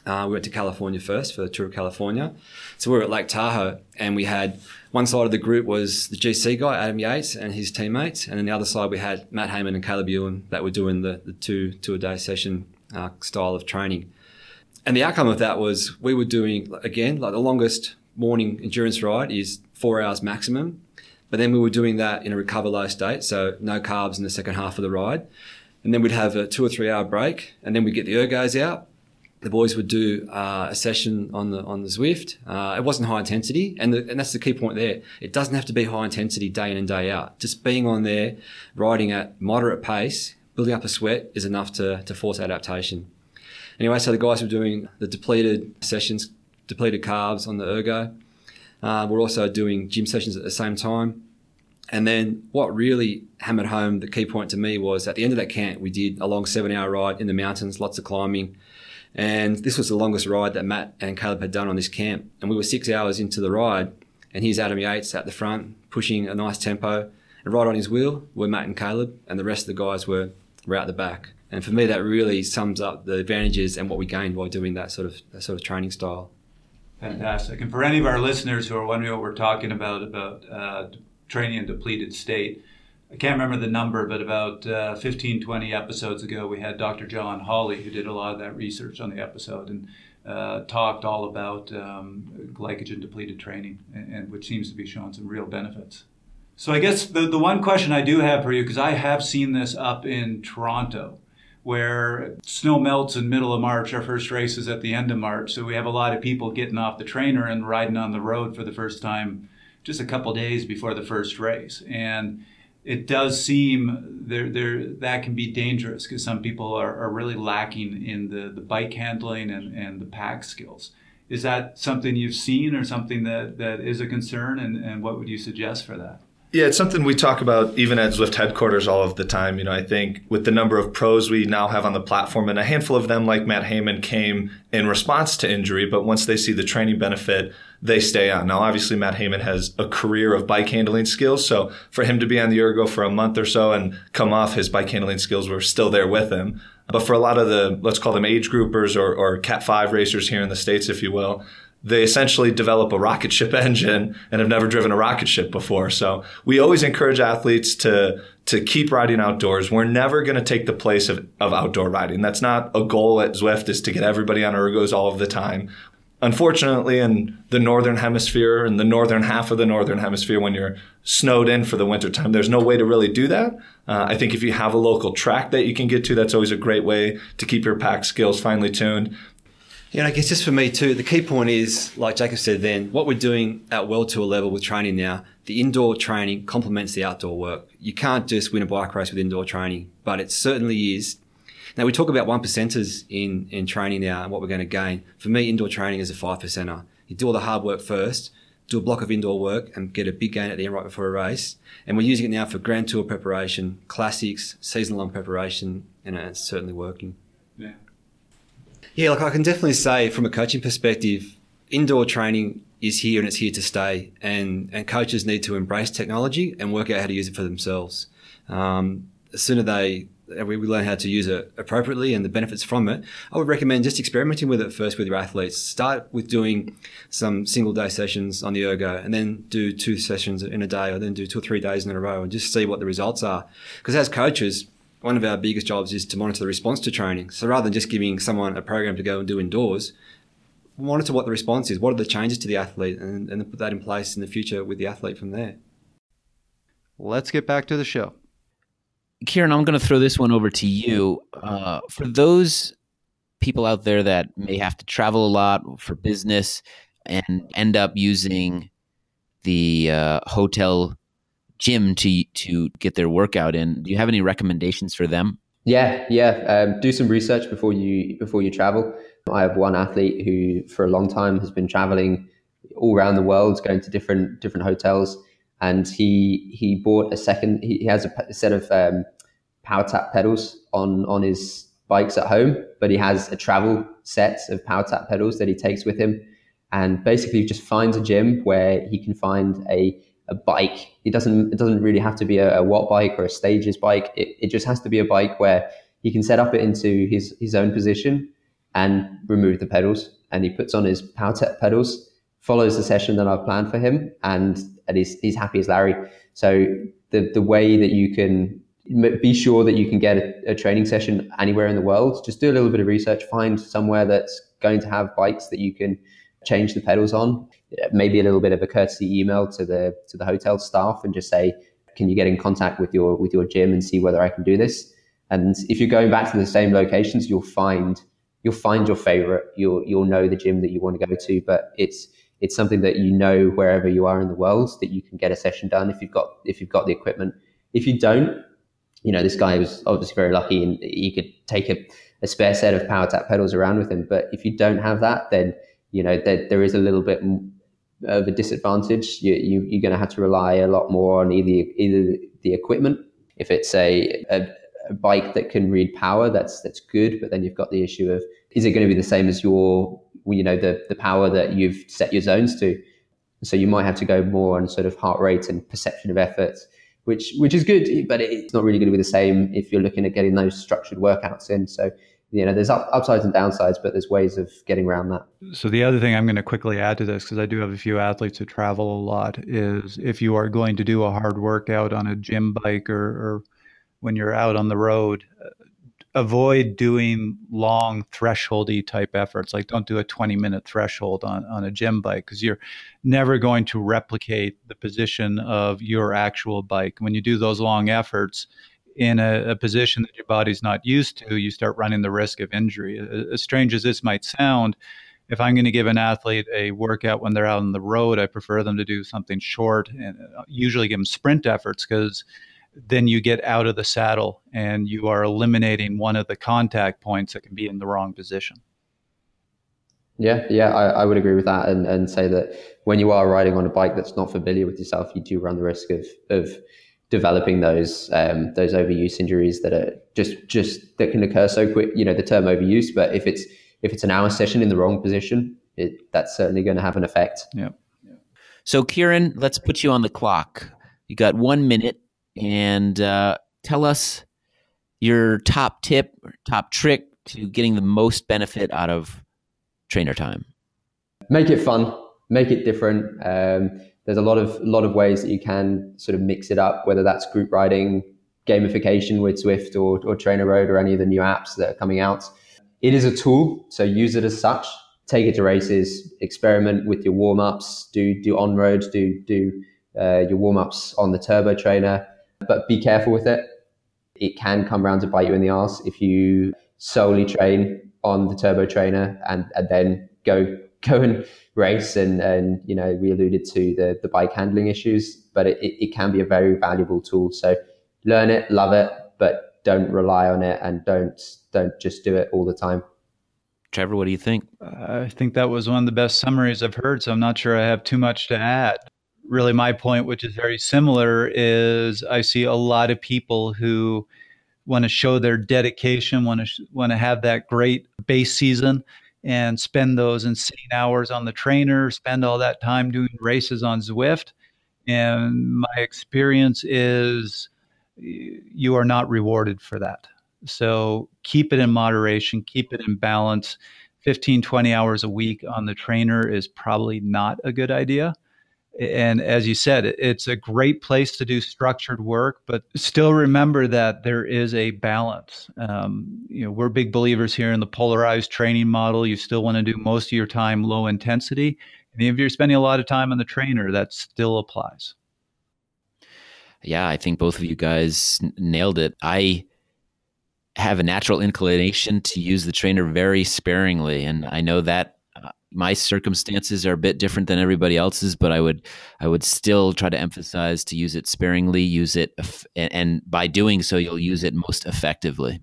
We went to California first for the Tour of California. So we were at Lake Tahoe, and we had one side of the group was the GC guy, Adam Yates, and his teammates. And then the other side, we had Matt Hayman and Caleb Ewan that were doing the two-a-day session style of training. And the outcome of that was we were doing, again, like the longest morning endurance ride is 4 hours maximum. But then we were doing that in a recover low state, so no carbs in the second half of the ride. And then we'd have a 2 or 3 hour break, and then we'd get the ergos out. The boys would do a session on the Zwift. It wasn't high intensity, and that's the key point there. It doesn't have to be high intensity day in and day out. Just being on there, riding at moderate pace, building up a sweat is enough to force adaptation. Anyway, so the guys were doing the depleted sessions, depleted carbs on the ergo. We're also doing gym sessions at the same time. And then what really hammered home the key point to me was at the end of that camp, we did a long 7-hour ride in the mountains, lots of climbing. And this was the longest ride that Matt and Caleb had done on this camp. And we were 6 hours into the ride, and here's Adam Yates at the front, pushing a nice tempo. And right on his wheel were Matt and Caleb, and the rest of the guys were out the back. And for me, that really sums up the advantages and what we gained by doing that sort of training style. Fantastic. And for any of our listeners who are wondering what we're talking about training in depleted state, I can't remember the number, but about 15, 20 episodes ago, we had Dr. John Hawley, who did a lot of that research on the episode and talked all about glycogen-depleted training, and which seems to be showing some real benefits. So I guess the one question I do have for you, because I have seen this up in Toronto, where snow melts in middle of March, our first race is at the end of March, so we have a lot of people getting off the trainer and riding on the road for the first time just a couple days before the first race. And it does seem that can be dangerous because some people are really lacking in the bike handling and the pack skills. Is that something you've seen or something that is a concern, and what would you suggest for that? Yeah, it's something we talk about even at Zwift headquarters all of the time. I think with the number of pros we now have on the platform, and a handful of them like Matt Hayman came in response to injury, but once they see the training benefit, they stay on. Now, obviously, Matt Hayman has a career of bike handling skills, so for him to be on the ergo for a month or so and come off, his bike handling skills were still there with him. But for a lot of the, let's call them age groupers or Cat 5 racers here in the States, if you will, they essentially develop a rocket ship engine and have never driven a rocket ship before. So we always encourage athletes to keep riding outdoors. We're never going to take the place of outdoor riding. That's not a goal at Zwift, is to get everybody on ergos all of the time. Unfortunately, in the northern hemisphere, in the northern half of the northern hemisphere, when you're snowed in for the wintertime, there's no way to really do that. I think if you have a local track that you can get to, that's always a great way to keep your pack skills finely tuned. Yeah, I guess just for me too, the key point is, like Jacob said then, what we're doing at World Tour level with training now, the indoor training complements the outdoor work. You can't just win a bike race with indoor training, but it certainly is. Now, we talk about 1%ers in training now and what we're going to gain. For me, indoor training is a 5%er. You do all the hard work first, do a block of indoor work and get a big gain at the end right before a race. And we're using it now for Grand Tour preparation, classics, season-long preparation, and it's certainly working. Yeah, like I can definitely say from a coaching perspective, indoor training is here and it's here to stay. And coaches need to embrace technology and work out how to use it for themselves. The sooner we learn how to use it appropriately and the benefits from it, I would recommend just experimenting with it first with your athletes. Start with doing some single day sessions on the ergo and then do 2 sessions in a day, or then do 2 or 3 days in a row and just see what the results are. Because as coaches, one of our biggest jobs is to monitor the response to training. So rather than just giving someone a program to go and do indoors, monitor what the response is, what are the changes to the athlete, and then put that in place in the future with the athlete from there. Let's get back to the show. Kieran, I'm going to throw this one over to you. For those people out there that may have to travel a lot for business and end up using the hotel gym to get their workout in, do you have any recommendations for them? Yeah. Do some research before you travel. I have one athlete who for a long time has been traveling all around the world, going to different hotels, and he bought he has a set of power tap pedals on his bikes at home, but he has a travel set of power tap pedals that he takes with him, and basically just finds a gym where he can find a bike. It doesn't really have to be a watt bike or a Stages bike. It just has to be a bike where he can set up it into his own position and remove the pedals. And he puts on his PowerTech pedals, follows the session that I've planned for him, and he's happy as Larry. So the way that you can be sure that you can get a training session anywhere in the world, just do a little bit of research, find somewhere that's going to have bikes that you can change the pedals on, maybe a little bit of a courtesy email to the hotel staff and just say, can you get in contact with your gym and see whether I can do this? And if you're going back to the same locations, you'll find your favorite. You'll know the gym that you want to go to, but it's something that you know wherever you are in the world that you can get a session done if you've got the equipment. If you don't, this guy was obviously very lucky and he could take a spare set of PowerTech pedals around with him. But if you don't have that, then there is a little bit of a disadvantage. You're going to have to rely a lot more on either the equipment. If it's a bike that can read power, that's good. But then you've got the issue of, is it going to be the same as the power that you've set your zones to? So you might have to go more on sort of heart rate and perception of effort, which is good, but it's not really going to be the same if you're looking at getting those structured workouts in. So, there's upsides and downsides, but there's ways of getting around that. So the other thing I'm going to quickly add to this, because I do have a few athletes who travel a lot, is if you are going to do a hard workout on a gym bike or when you're out on the road, avoid doing long thresholdy type efforts. Like, don't do a 20-minute threshold on a gym bike, because you're never going to replicate the position of your actual bike. When you do those long efforts in a position that your body's not used to, you start running the risk of injury. As strange as this might sound, if I'm going to give an athlete a workout when they're out on the road, I prefer them to do something short and usually give them sprint efforts, because then you get out of the saddle and you are eliminating one of the contact points that can be in the wrong position. Yeah, I would agree with that and say that when you are riding on a bike that's not familiar with yourself, you do run the risk of developing those overuse injuries that are just that can occur so quick. The term overuse, but if it's an hour session in the wrong position, that's certainly going to have an effect. Yeah. So Kieran, let's put you on the clock. You got 1 minute, and tell us your top tip or top trick to getting the most benefit out of trainer time. Make it fun, make it different. There's a lot of ways that you can sort of mix it up, whether that's group riding, gamification with Zwift or TrainerRoad or any of the new apps that are coming out. It is a tool, so use it as such. Take it to races, experiment with your warm-ups, do on-road, do your warm-ups on the turbo trainer, but be careful with it. It can come around to bite you in the arse if you solely train on the turbo trainer and then go and race and we alluded to the bike handling issues, but it can be a very valuable tool. So learn it, love it, but don't rely on it and don't just do it all the time. Trevor, what do you think? I think that was one of the best summaries I've heard, so I'm not sure I have too much to add. Really, my point, which is very similar, is I see a lot of people who want to show their dedication, want to have that great base season and spend those insane hours on the trainer, spend all that time doing races on Zwift. And my experience is you are not rewarded for that. So keep it in moderation, keep it in balance. 15, 20 hours a week on the trainer is probably not a good idea. And as you said, it's a great place to do structured work, but still remember that there is a balance. We're big believers here in the polarized training model. You still want to do most of your time low intensity. And if you're spending a lot of time on the trainer, that still applies. Yeah, I think both of you guys nailed it. I have a natural inclination to use the trainer very sparingly, and I know that my circumstances are a bit different than everybody else's, but I would still try to emphasize to use it sparingly, use it, and by doing so, you'll use it most effectively.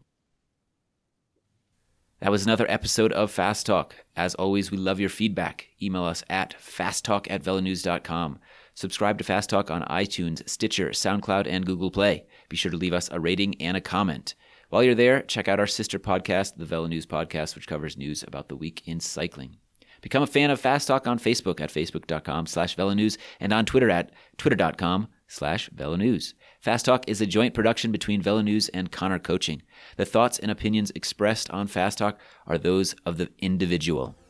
That was another episode of Fast Talk. As always, we love your feedback. Email us at fasttalk@velonews.com. Subscribe to Fast Talk on iTunes, Stitcher, SoundCloud, and Google Play. Be sure to leave us a rating and a comment. While you're there, check out our sister podcast, the Velo News Podcast, which covers news about the week in cycling. Become a fan of Fast Talk on Facebook at facebook.com/VeloNews and on Twitter at twitter.com/VeloNews. VeloNews. Fast Talk is a joint production between VeloNews and Connor Coaching. The thoughts and opinions expressed on Fast Talk are those of the individual.